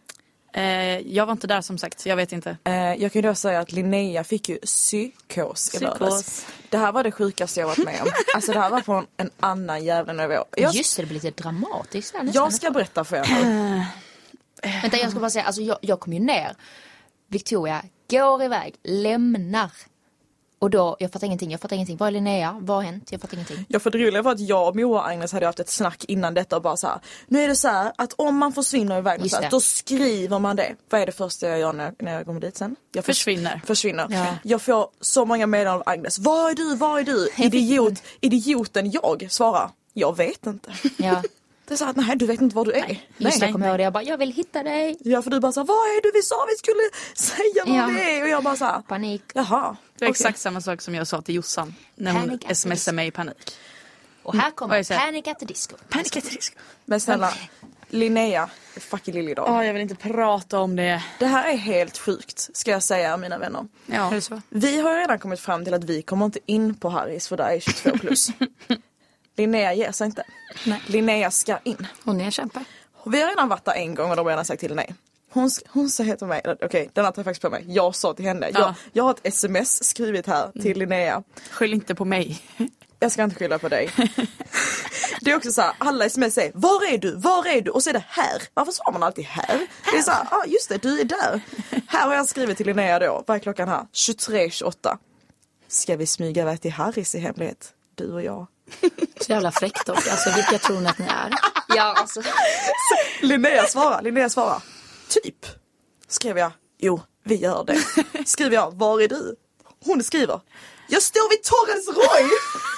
Jag var inte där som sagt, jag vet inte. Jag kan ju då säga att Linnea fick ju psykos i lördags. Det här var det sjukaste jag varit med om. Alltså det här var på en annan jävla nivå. Just det, blir lite dramatiskt. Jag ska berätta för er. Vänta, jag ska bara säga, alltså jag kom ju ner. Victoria går iväg, lämnar. Och då, jag fattar ingenting. Vad är Linnea? Vad har hänt? Jag fattar ingenting. Ja, för det roliga var att jag och Moa och Agnes hade haft ett snack innan detta och bara så här. Nu är det så här att om man försvinner iväg så här, då skriver man det. Vad är det första jag gör när jag kommer dit sen? Jag försvinner. Ja. Jag får så många meddelanden av Agnes. Var är du? Idioten jag svarar. Jag vet inte. Ja. Det är så att nej, du vet inte var du är. Just det, jag kommer ihåg det. Jag bara, jag vill hitta dig. Ja, för du bara så här, vad är du? Vi sa vi skulle säga vad det är. Och jag bara så här, panik. Jaha. Det var exakt samma sak som jag sa till Jossan när hon smsade mig i panik. Och här kommer Panic at the Disco. Panic at the Disco. Men snälla, Linnea, fucking Liljedag. Jag vill inte prata om det. Det här är helt sjukt, ska jag säga, mina vänner. Ja. Är det så? Vi har redan kommit fram till att vi kommer inte in på Harrys för det är 22 plus. Linnea ger sig inte. Nej. Linnea ska in. Hon är en kämpe. Vi har redan varit där en gång och de har redan sagt till nej. Hon säger till mig, okej, den har tagit faktiskt på mig. Jag sa till henne, jag har ett sms skrivit här till Linnea. Skyll inte på mig. Jag ska inte skylla på dig. Det är också så här, alla sms säger, var är du? Och så är det här. Varför sa man alltid här? Det är så här, just det, du är där. Här har jag skrivit till Linnea då, vad är klockan här? 23:28. Ska vi smyga iväg till Harrys i hemlighet? Du och jag. Så jävla fräckt dock. Alltså vilka tror ni att ni är? Ja, alltså. Linnea svarar. Typ. Skrev jag, jo, vi gör det. Skriver jag, var är du? Hon skriver, jag står vid Torrens Roy.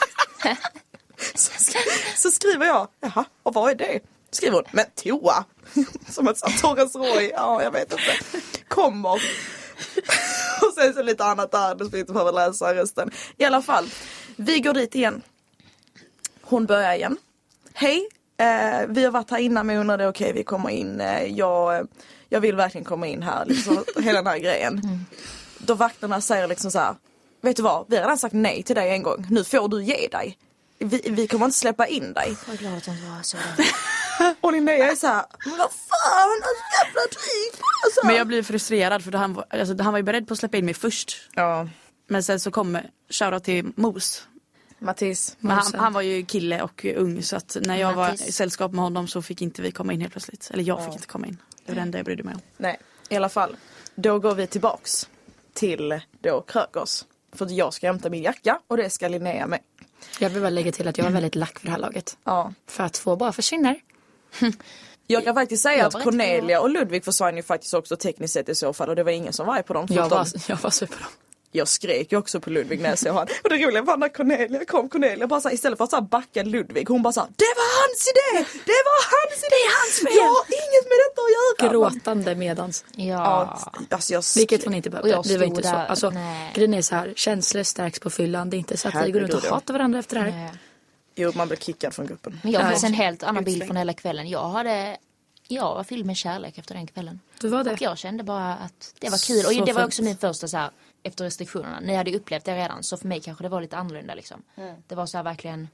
Så skriver jag, jaha, och vad är det? Skriver hon, men toa. Som att Torrens Roy, jag vet inte. Kommer. Och sen så lite annat där, då ska vi inte behöva läsa resten. I alla fall, vi går dit igen. Hon börjar igen. Hej, vi har varit här innan men undrade okej, vi kommer in. Jag vill verkligen komma in här. Liksom, hela den här grejen. Då vakterna säger liksom så här, vet du vad, vi har redan sagt nej till dig en gång. Nu får du ge dig. Vi kommer inte släppa in dig. Jag är glad att det inte var så. Och Linnea är så här, men vad fan, jävla dryg. Alltså. Men jag blir frustrerad för han var ju beredd på att släppa in mig först. Ja. Men sen så kom shoutout till Mos. Mattis. Men han var ju kille och ung så att när jag var i sällskap med honom så fick inte vi komma in helt plötsligt. Eller jag fick inte komma in. Det var det enda jag brydde mig om. Nej, i alla fall. Då går vi tillbaks till då Krögers. För att jag ska hämta min jacka och det ska Linnea med. Jag vill bara lägga till att jag var väldigt lack för det här laget. Ja. För att 2 bara försvinner. Jag kan faktiskt säga att Cornelia och Ludvig försvann ju faktiskt också tekniskt sett i så fall. Och det var ingen som var arg på dem. Jag var sur på dem. Jag skrek ju också på Ludvig när jag såg han. Och det roliga var när Cornelia bara så här, istället för att så här backa Ludvig, hon bara så här, det var han hans idé! Det var hans idé! Det är hans fel! Jag har inget med detta att göra! Gråtande medans. Ja. Alltså Vilket hon inte Och behövde. jag Det var inte stod så. där, Alltså, nej. grejen är så här, känslor stärks på fyllan. Det är inte så att vi går runt och Herregud, hatar varandra efter det här. Nej. Jo, man blir kickad från gruppen. Men jag har Nej. faktiskt en helt annan bild från hela kvällen. Jag var fylld med kärlek efter den kvällen. Du var det. Och jag kände bara att det var kul. Och Så det var fint. också min första så här, efter restriktionerna. Ni hade ju upplevt det redan. Så för mig kanske det var lite annorlunda liksom. Det var så här verkligen...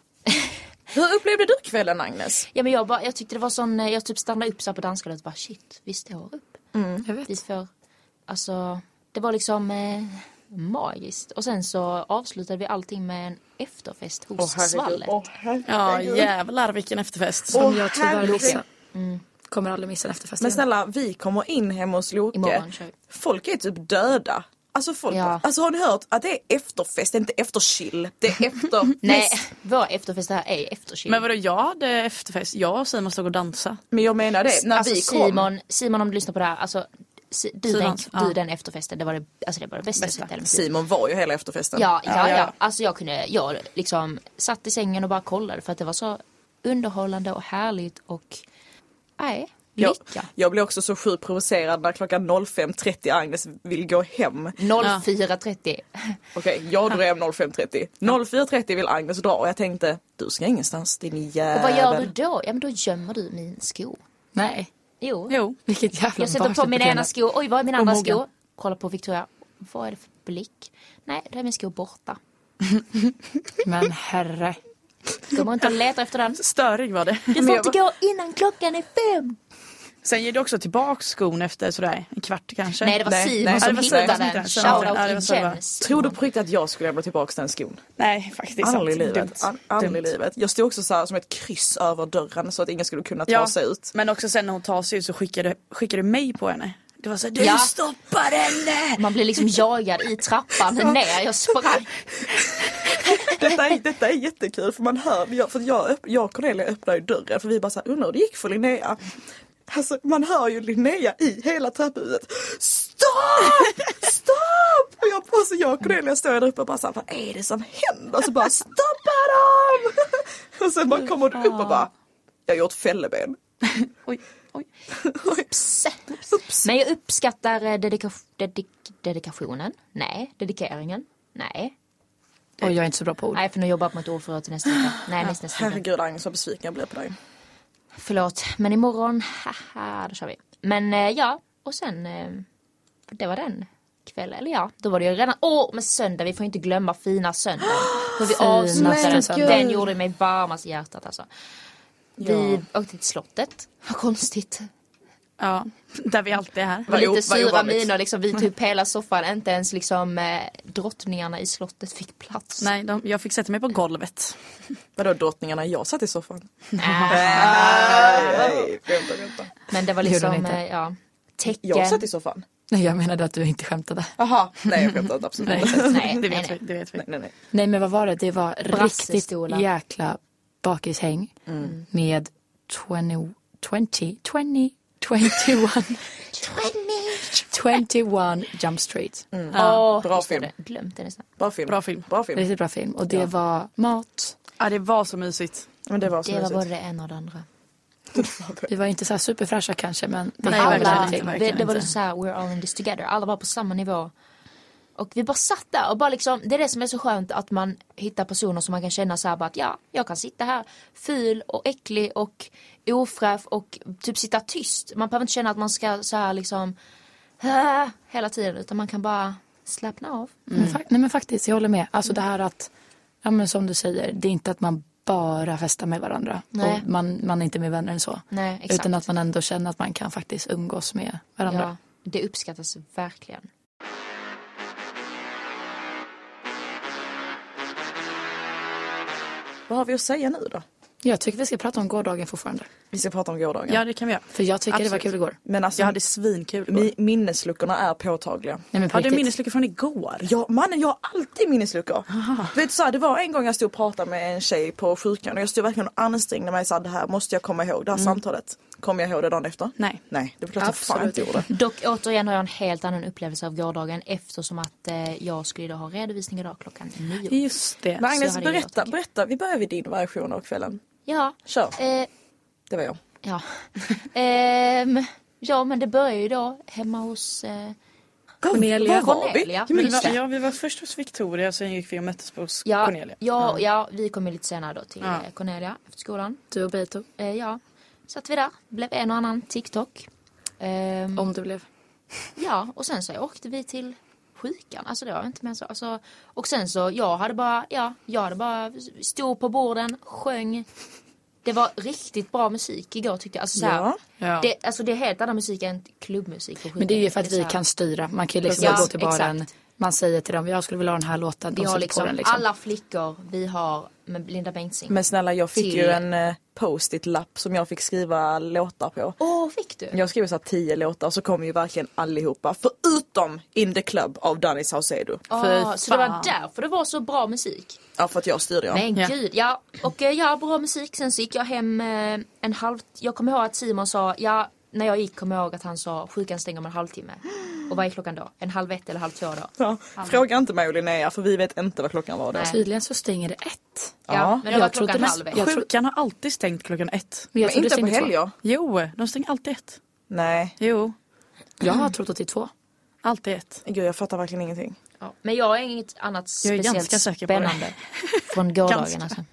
Hur upplevde du kvällen, Agnes? Ja men jag tyckte det var sån... Jag typ stannade upp så här på dansgolvet och bara shit, vi står upp. Jag vet. Vi får... Alltså, det var liksom magiskt. Och sen så avslutade vi allting med en efterfest hos Svallet. Ja, jävlar vilken efterfest. Som jag tyvärr herregud. missar. Kommer aldrig missa en efterfest Men igen. snälla, vi kommer in hemma hos Loke. Imorgon kör vi. Folk är typ döda. Alltså folk, Ja. alltså har ni hört att det är efterfest, det är inte efterchill. Det är efter. Nej, vår efterfest här är efterkyl. Men vadå, jag hade efterfest. Jag och Simon stod och dansa. Men jag menar det, när Alltså vi kom. Simon om du lyssnar på det här, alltså Simons, ja. den efterfesten, det var det bästa jag sett i hela mitt liv. Simon var ju hela efterfesten. Ja. Alltså jag liksom satt i sängen och bara kollade för att det var så underhållande och härligt och lycka. Jag blir också så sjukt provocerad när klockan 05.30 Agnes vill gå hem. 04.30. Okej, jag drar hem 05.30. 04.30 vill Agnes dra och jag tänkte, du ska ingenstans, din jävel. Och vad gör du då? Ja men då gömmer du min sko. Nej. Jo. Vilket jävla Jag sätter på barnsligt min beteende. ena sko. Oj, vad är min andra Omogen. sko? Kolla på Victoria. Vad är det för blick? Nej, då är min sko borta. Men herre. Går man inte och letar efter den? Störig var det. Du får inte gå innan klockan är 5. Sen ger du också tillbaka skon efter sådär en kvart kanske. Nej, det var Simon nej, som det var hittade Simon den. som hittade den. Ja, det var Shoutout så det var. igen. Tror du på riktigt att jag skulle lämna tillbaka den skon? Nej, faktiskt Aldrig i sant. livet. Dumt. Aldrig i Dumt. livet. Jag stod också så här som ett kryss över dörren så att ingen skulle kunna ta Ja, sig ut. men också sen när hon tar sig ut så skickade du mig på henne. Det var så här, du Ja. stoppar henne! Man blir liksom jagad i trappan ner. Jag sprang. Detta är jättekul för man hör, för jag och Cornelia öppnar ju dörren för vi bara så här, undrar hur det gick för Linnea. Alltså man hör ju Linnea i hela trapphuset. Stopp! Och jag och Cornelia står där uppe och bara så här, vad är det som händer? Och så bara, stoppa dem! Och sen bara kommer du upp och bara, jag har gjort fälleben. Oj. Ups. Men jag uppskattar dedikationen. Nej, dedikeringen. Nej. Och jag är inte så bra på ord. Nej, för nu jobbar jag på ett ord för till nästa vecka. Nej, nästa vecka. Herregud Agnes, vad besviken jag blev på dig. Förlåt, men imorgon, haha, då kör vi. Men ja, och sen, det var den kvällen. Eller ja, då var det ju redan, men söndag, vi får inte glömma fina söndag. Hur vi avslutade söndag. den gjorde mig varmast i hjärtat alltså. Vi åkte till slottet, vad konstigt. Ja, där vi alltid är här. Vad Lite vad sura ovanligt. miner, liksom, vi typ hela soffan, inte ens liksom drottningarna i slottet fick plats. Nej, jag fick sätta mig på golvet. Vadå drottningarna? Jag satt i soffan. Nej. Vänta. Men det var Det gjorde hon liksom, inte. ja, tecken. Jag satt i soffan. Nej, jag menade att du inte skämtade. Aha, nej jag skämtar absolut Nej, inte. Nej, det nej, vet vi. Det vet vi. Nej. Nej, men vad var det? Det var riktigt Brassestolar. jäkla bakishäng med 21 Jump Street. Bra just film. det. Glömt det nästan. Bra film. Bra film. Riktigt bra film. Och det var mat. Ja, det var så mysigt. Men det var så Det var mysigt. både det ena och det andra. Vi var inte så här superfräscha kanske, men det Nej, var verkligen alla inte, till. verkligen. Det var inte. så här, we're all in this together. Alla var på samma nivå. Och vi bara satt där och bara liksom, det är det som är så skönt att man hittar personer som man kan känna så här bara att ja, jag kan sitta här ful och äcklig och ofräsch och typ sitta tyst. Man behöver inte känna att man ska så här liksom hela tiden, utan man kan bara slappna av. Nej, men faktiskt, jag håller med. Alltså det här att, ja men som du säger, det är inte att man bara festar med varandra. Nej. Och man är inte med vänner än så. Nej, exakt. Utan att man ändå känner att man kan faktiskt umgås med varandra. Ja, det uppskattas verkligen. Vad har vi att säga nu då? Jag tycker vi ska prata om gårdagen fortfarande. Vi ska prata om gårdagen. Ja, det kan vi göra. För jag tycker det var Absolut. kul igår. Men alltså, Jag hade svinkul igår. minnesluckorna är påtagliga. Nej, men på Hade du riktigt. minnesluckor från igår? Ja, mannen, jag har alltid minnesluckor. Vet du, så här, det var en gång jag stod och pratade med en tjej på sjukan och jag stod verkligen och ansträngde mig så här, det här måste jag komma ihåg, det här samtalet. Kommer jag ihåg det dagen efter? Nej. Nej, det var klart jag fan inte gjorde. Dock återigen har jag en helt annan upplevelse av gårdagen eftersom att jag skulle då ha redovisning idag klockan 9. Just det. Men Agnes, Så hade jag berätta, vi börjar vid din version av kvällen. Ja. Kör. Det var jag. Ja. Ja, men det börjar ju då hemma hos Cornelia. Var var vi? Cornelia. Vi var först hos Victoria, sen gick vi och möttes hos Ja, Cornelia. ja, vi kom ju lite senare då till Cornelia efter skolan. Du och Beito. Ja, satt vi där. Blev en och annan TikTok. Om du blev. Ja, och sen så åkte vi till sjukan. Alltså det var inte mer så. Alltså, och sen så, jag hade bara stod på borden, sjöng. Det var riktigt bra musik igår tyckte jag. Alltså, så här, Ja. det är helt annan musik än klubbmusik på sjukan. Men det är ju för att så vi här, kan styra. Man kan ju liksom gå till baren. exakt. Man säger till dem, jag skulle vilja ha den här låten. Vi har sätter på liksom, den, liksom. alla flickor vi har med Linda Bengtzing. Men snälla, jag fick Till- ju en post-it-lapp som jag fick skriva låtar på. Fick du? Jag skrev så här 10 låtar och så kom ju verkligen allihopa. Förutom In the Club av Danny Saucedo. Så det var därför det var så bra musik. Ja, för att jag styrde, ja. Men gud, ja. Och bra musik. Sen så gick jag hem Jag kommer ihåg att Simon sa, när jag gick kommer jag ihåg att han sa, sjukan stänger om en halvtimme. Och vad är klockan då? 1:30 eller 1:30 då? Ja. Fråga inte mig och Linnea, för vi vet inte vad klockan var då. Nej. Tydligen så stänger det 1. Ja, men det var jag trodde klockan det- 1:30. jag tro- Sjukan har alltid stängt klockan 1. Men jag Men trodde inte det på stängde 2. helger. Jo, de stänger alltid 1. Nej. Jo, Jag har trott att det är 2. alltid 1. Gud, jag fattar verkligen ingenting. Ja. Men jag har inget annat Jag är speciellt ganska säker på det. spännande från gårdagen. Ganska. Alltså.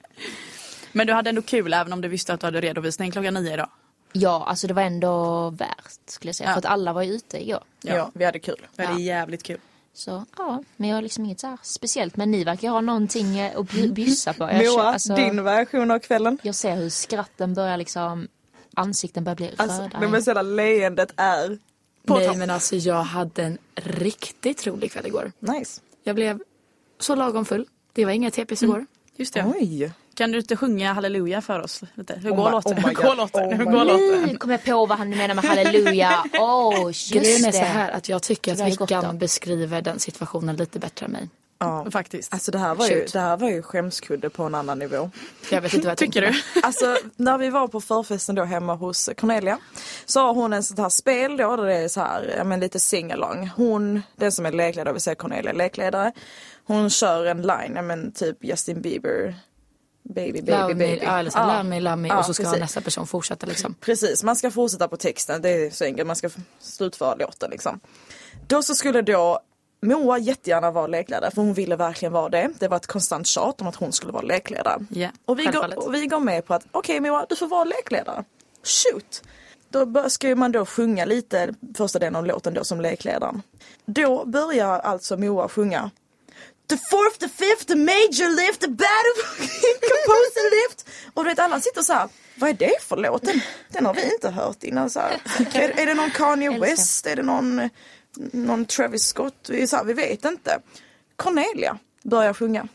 Men du hade ändå kul även om du visste att du hade redovisning klockan 9 idag. Ja, alltså det var ändå värt skulle jag säga. Ja. För att alla var ju ute igår. Ja, vi hade kul. Det är jävligt kul. Så men jag har liksom inget så här speciellt. Men ni verkar ha någonting att bjussa på. Jag, Moa, din version av kvällen. jag ser hur skratten börjar liksom, ansikten börjar bli Alltså, röda. det mest jävla leendet är på Nej, topp. men alltså jag hade en riktigt rolig kväll igår. Nice. Jag blev så lagom full. Det var inga TPs igår. Just det. Oj. Kan du inte sjunga halleluja för oss lite? Hur Oh går my- låten? oh my Hur God. går låten? Oh Hur my går låten? Nu kom jag på vad han menar med halleluja. Just Grejen är så det. här att jag tycker att Det är gott då. Vickan beskriver den situationen lite bättre än mig. Ja. Faktiskt. Alltså det här var ju skämskudde på en annan nivå. Jag vet inte vad jag Tycker tänkte du? på. Alltså när vi var på förfesten då hemma hos Cornelia så har hon en sånt här spel då där det är så här, ja, men lite sing-along. Hon, den som är lekledare, vi säger Cornelia lekledare, hon kör en line, ja, men typ Justin Bieber, baby, Love baby. me, ja, eller så Ja. love me Ja, och så ska precis. nästa person fortsätta liksom. Precis, man ska fortsätta på texten, det är så enkelt, man ska slutföra låten liksom. Då så skulle då Moa jättegärna vara lekledare, för hon ville verkligen vara det. Det var ett konstant tjat om att hon skulle vara lekledare. Ja, och vi går med på att okej, Moa, du får vara lekledare. Shoot! Då ska ju man då sjunga lite första delen av låten då som lekledaren. Då börjar alltså Moa sjunga The fourth, the fifth, the major lift, the battle, composer lift. Och du vet, alla sitter så här, vad är det för låt? Den har vi inte hört innan. Så här. Är det någon Kanye West? Är det någon Travis Scott? Vi vet inte. Cornelia börjar sjunga.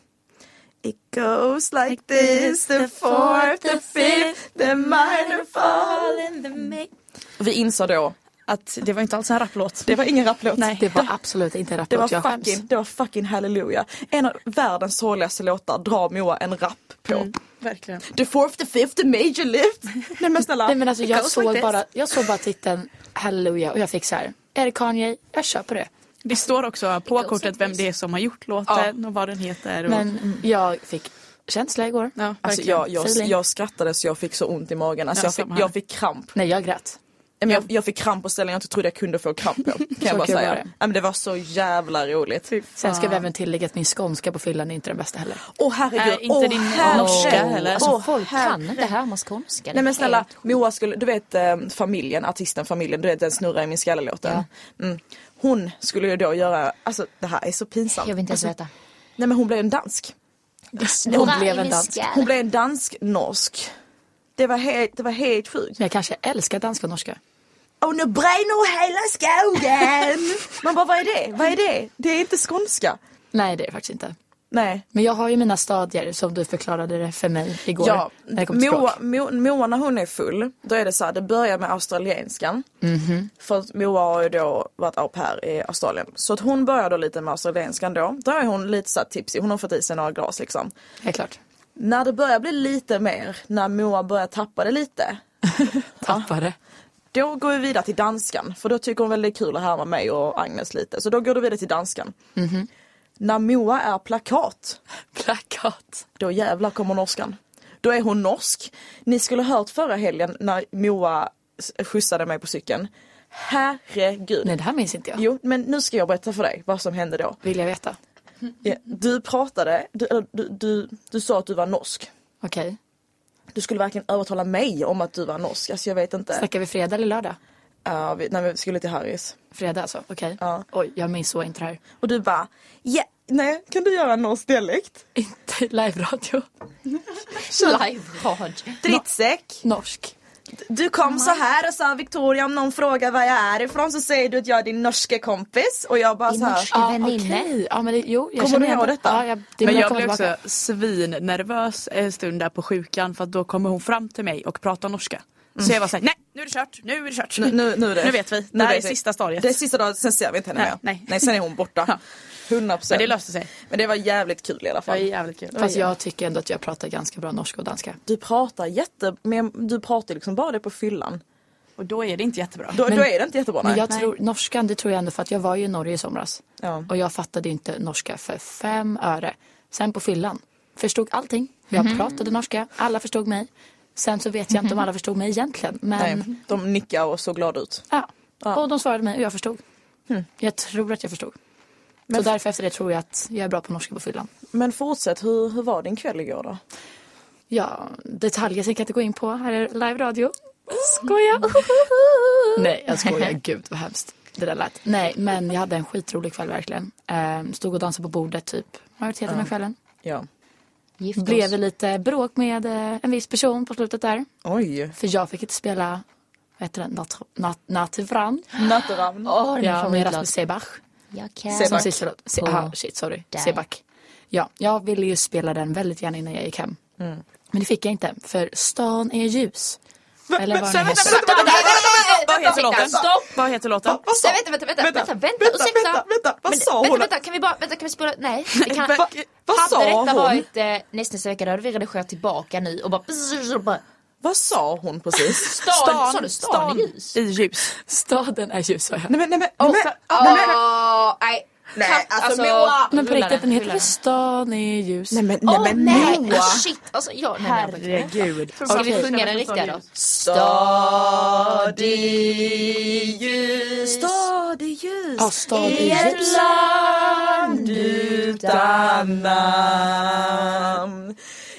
It goes like this, the fourth, the fifth, the minor fall in the main. Vi insåg då att det var inte alls en rapplåt. det var ingen rapplåt. Nej. Det var absolut inte en Det var, rapplåt, det var fucking halleluja. En av världens sorgligaste låtar drar Moa en rap på. Verkligen. The fourth, the fifth, the major lift. Nej men snälla. Nej men alltså It jag goes like såg this. bara titeln Halleluja och jag fick så här, är det Kanye? Jag köper det. Det står också på kortet vem det är som har gjort låten och vad den heter. Och... Men jag fick känsla igår. ja, Alltså verkligen. jag skrattade så jag fick så ont i magen. Alltså Ja, samma här. jag fick kramp. Nej, jag grät. Men jag fick kramp på ställen jag inte trodde jag kunde få kramp på. Kan jag bara kul var säga. det. Men det var så jävla roligt. Sen ska vi även tillägga att min skånska på fyllan är inte den bästa heller. Åh herregud. Nej, inte din norska heller. Alltså folk kan inte härma skånska. Nej men snälla, Moa skulle, du vet familjen, artisten Familjen, du vet den snurrar i min skalle-låten. Hon skulle ju då göra, alltså det här är så pinsamt. Jag vill inte ens alltså, veta. nej men hon blev en dansk. Hon blev en dansk. Hon blev en dansk-norsk. Det var helt sjukt. Men jag kanske älskar danska och norska. Och nu bränner hela skogen. Man bara, vad är det? Vad är det? Det är inte skånska. Nej, det är det faktiskt inte. Nej. Men jag har ju mina stadier som du förklarade det för mig igår. Ja, när det kom till språk. Moa när hon är full, då är det så här, det börjar med australienskan. För att Moa har ju då varit au pair i Australien. Så att hon börjar då lite med australienskan då. Då är hon lite så här tipsig, hon har fått i sig några glas liksom. Helt klart. När det börjar bli lite mer, när Moa börjar tappa det lite. Tappade. Då går vi vidare till danskan. För då tycker hon väl det är kul att härma mig och Agnes lite. Så då går du vidare till danskan. När Moa är plakat, Plakat. då jävlar kommer norskan. Då är hon norsk. Ni skulle ha hört förra helgen när Moa skjutsade mig på cykeln. Herregud. Nej, det här minns inte jag. Jo, men nu ska jag berätta för dig vad som hände då. Vill jag veta? Ja, du pratade, du sa att du var norsk. Okej. Du skulle verkligen övertala mig om att du var norsk. Alltså jag vet inte. Snackar vi fredag eller lördag? Ja, vi skulle till Harrys. Fredag alltså, okej. Ja. Oj, jag minns så inte det här. Och du bara, nej, kan du göra en norsk dialekt? Inte live-radio. Live-radio. Drittsäck. Norsk. Du kom så här och sa Victoria, om någon frågar var jag är ifrån så säger du att jag är din norska kompis. Och jag bara Din så här. norska väninne. Okej. Ja, men jag Kommer känner du ihåg igen detta? Ja, Men jag blev tillbaka. också svinnervös en stund där på sjukan för att då kommer hon fram till mig och pratar norska. Så jag var såhär, nej nu är det kört, nu är det kört. Nu är det. Nu vet vi, det här är sista stadiet. Det är sista dagen, sen ser vi inte henne mer. Nej. Sen är hon borta. Ja. 100%. Men det löste sig. Men det var jävligt kul i alla Det var fall. jävligt kul. Fast jag tycker ändå att jag pratar ganska bra norska och danska. Du pratar men du pratar liksom bara det på fyllan. Och då är det inte jättebra. Då är det inte jättebra. Men Nej. jag tror, norskan, det tror jag ändå för att jag var ju i Norge i somras. Ja. Och jag fattade inte norska för 5 öre. Sen på fyllan. Förstod allting. Jag pratade norska. Alla förstod mig. Sen så vet jag inte om alla förstod mig egentligen. Men Nej, de nickade och såg glada ut. ja. Och de svarade mig och jag förstod. Jag tror att jag förstod. Så därför efter det tror jag att jag är bra på norska på fyllan. Men fortsätt, hur var din kväll igår då? Ja, detaljer som jag kan inte gå in på. Här är live-radio. Skoja. Nej, jag skojar. Gud, vad hemskt det där lät. Nej, men jag hade en skitrolig kväll verkligen. Stod och dansade på bordet typ majoriteten av kvällen. Ja. Blev det lite bråk med en viss person på slutet där. Oj. För jag fick inte spela, vad heter det, Nattevrand. Natteravn. Ja, med Rasmus Sebach. Jag kan. Sebach. Som sista låt. Sebach. Ja, jag ville ju spela den väldigt gärna innan jag gick hem. Men det fick jag inte, för stan är ljus. Eller vad den heter. Vad heter låten? Stopp! Vad heter låten? Vänta, ursäkta. Vad sa hon? Vänta, kan vi spola? Nej, vi kan. Vad sa Hade hon? detta varit nästa vecka, då hade vi redigerat tillbaka nu och bara... Vad sa hon precis? Stan är ljus. I ljus. Staden är ljus, sa jag. Nej. Nej, alltså Moa. Men på riktigt, den heter Stan är ljus. Nej, Nej, shit. Alltså, Herregud. Ska vi sjunga den riktiga då? Stadig ljus. Ja, stad är I ett ljus. land utan namn.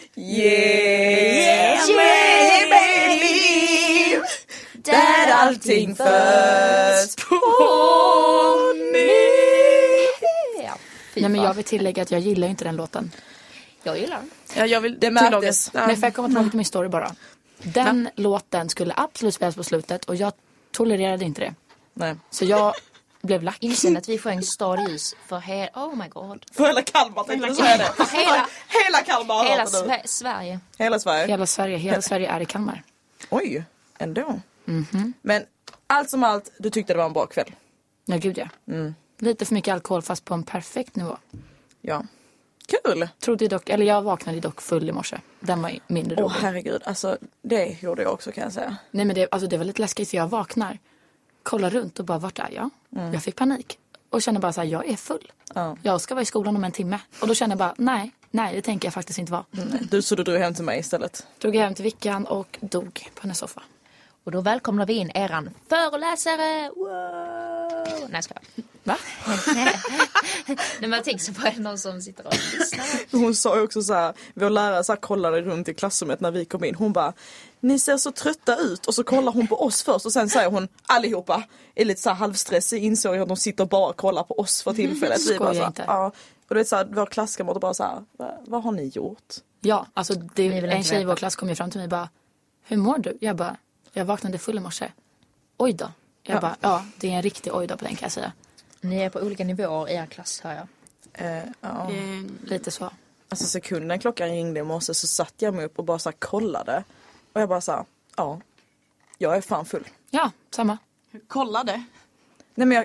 Ge mig liv där allting föds på nytt. Nej, men jag vill tillägga att jag gillar inte den låten. Jag gillar den. Ja, jag vill Det märktes. Men får jag komma tillbaka till min story bara. Den låten skulle absolut spelas på slutet och jag tolererade inte det. Nej. Så jag blev lack. Insen att vi sjöng Stad i ljus för oh my god. För hela Kalmar tänkte jag säga det. Hela Kalmar har Hela hört det nu. Sverige. Hela Sverige. Hela Sverige är i Kalmar. Oj, ändå. Men allt som allt, du tyckte det var en bra kväll. Ja, gud ja. Lite för mycket alkohol fast på en perfekt nivå. Ja. Kul! Trodde dock, eller jag vaknade dock full i morse. Den var mindre rolig. Herregud, alltså det gjorde jag också kan jag säga. Nej, men det var lite läskigt för jag vaknar. Kollar runt och bara, vart är jag? Jag fick panik. Och känner bara så här, jag är full. Ja. Jag ska vara i skolan om en timme. Och då känner jag bara, nej, det tänker jag faktiskt inte vara. Så du drog hem till mig istället? Drog jag hem till Vickan och dog på hennes soffa. Och då välkomnar vi in eran föreläsare. Wow. Nej, ska jag. Va? Nej, men jag tänker så på någon som sitter och lyssnar. Hon sa ju också så här, vår lärare så här kollade runt i klassrummet när vi kom in. Hon bara, ni ser så trötta ut. Och så kollar hon på oss först och sen säger hon, allihopa är lite så här halvstressig. Insåg jag att de sitter och bara kollar på oss för tillfället. Vi bara så här, inte. ja. Och du vet så här, vår klasskamrater bara så här, vad har ni gjort? Ja, alltså Ni vill en inte tjej i vår veta. klass kom ju fram till mig och bara, hur mår du? Jag bara, jag vaknade full i morse. Oj då. Jag bara, ja, det är en riktig oj då på den kan jag säga. Ni är på olika nivåer i er klass, hör jag. Ja. Lite så. Alltså sekunden klockan ringde i morse så satt jag mig upp och bara så här kollade. Och jag bara så här, ja, jag är fan full. Ja, samma. Kollade. Nej men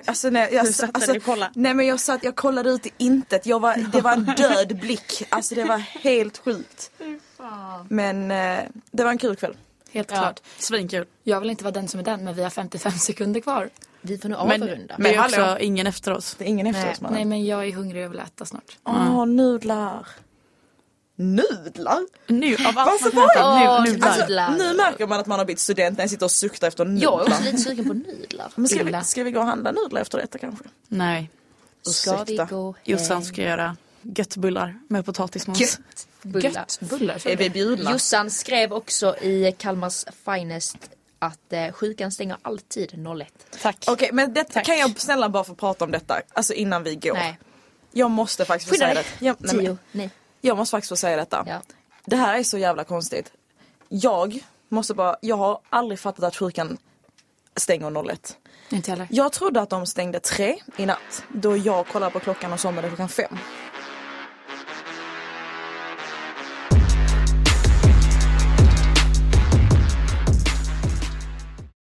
jag kollade ut i intet. Det var en död blick. Alltså det var helt sjukt. Men det var en kul kväll. Helt Ja, klart. svinkul. Jag vill inte vara den som är den, men vi har 55 sekunder kvar. Vi får nu Men avrunda. det är hallå. också ingen efter oss. Det är ingen efter oss, Nej, men jag är hungrig och vill äta snart. nudlar. Nudlar? Nu, av allt Varför man kan var äta, det? nudlar. Nudlar. Nu märker man att man har blivit student när jag sitter och suktar efter nudlar. Jag är också lite sugen på nudlar. Men ska vi gå och handla nudlar efter detta kanske? Nej, Ska vi gå Jossan ska göra göttbullar med potatismos. bullar? Bullar. Är vi bjudna? Jossan skrev också i Kalmars Finest att sjukan stänger alltid 01. Tack. Okej, men Tack. kan jag snälla bara få prata om detta? Alltså innan vi går. Nej. Jag måste faktiskt få säga det. Jag måste faktiskt få säga detta. Ja. Det här är så jävla konstigt. Jag har aldrig fattat att sjukan stänger 01. Inte heller. Jag trodde att de stängde 3 i natt. Då jag kollade på klockan och somnade klockan 5.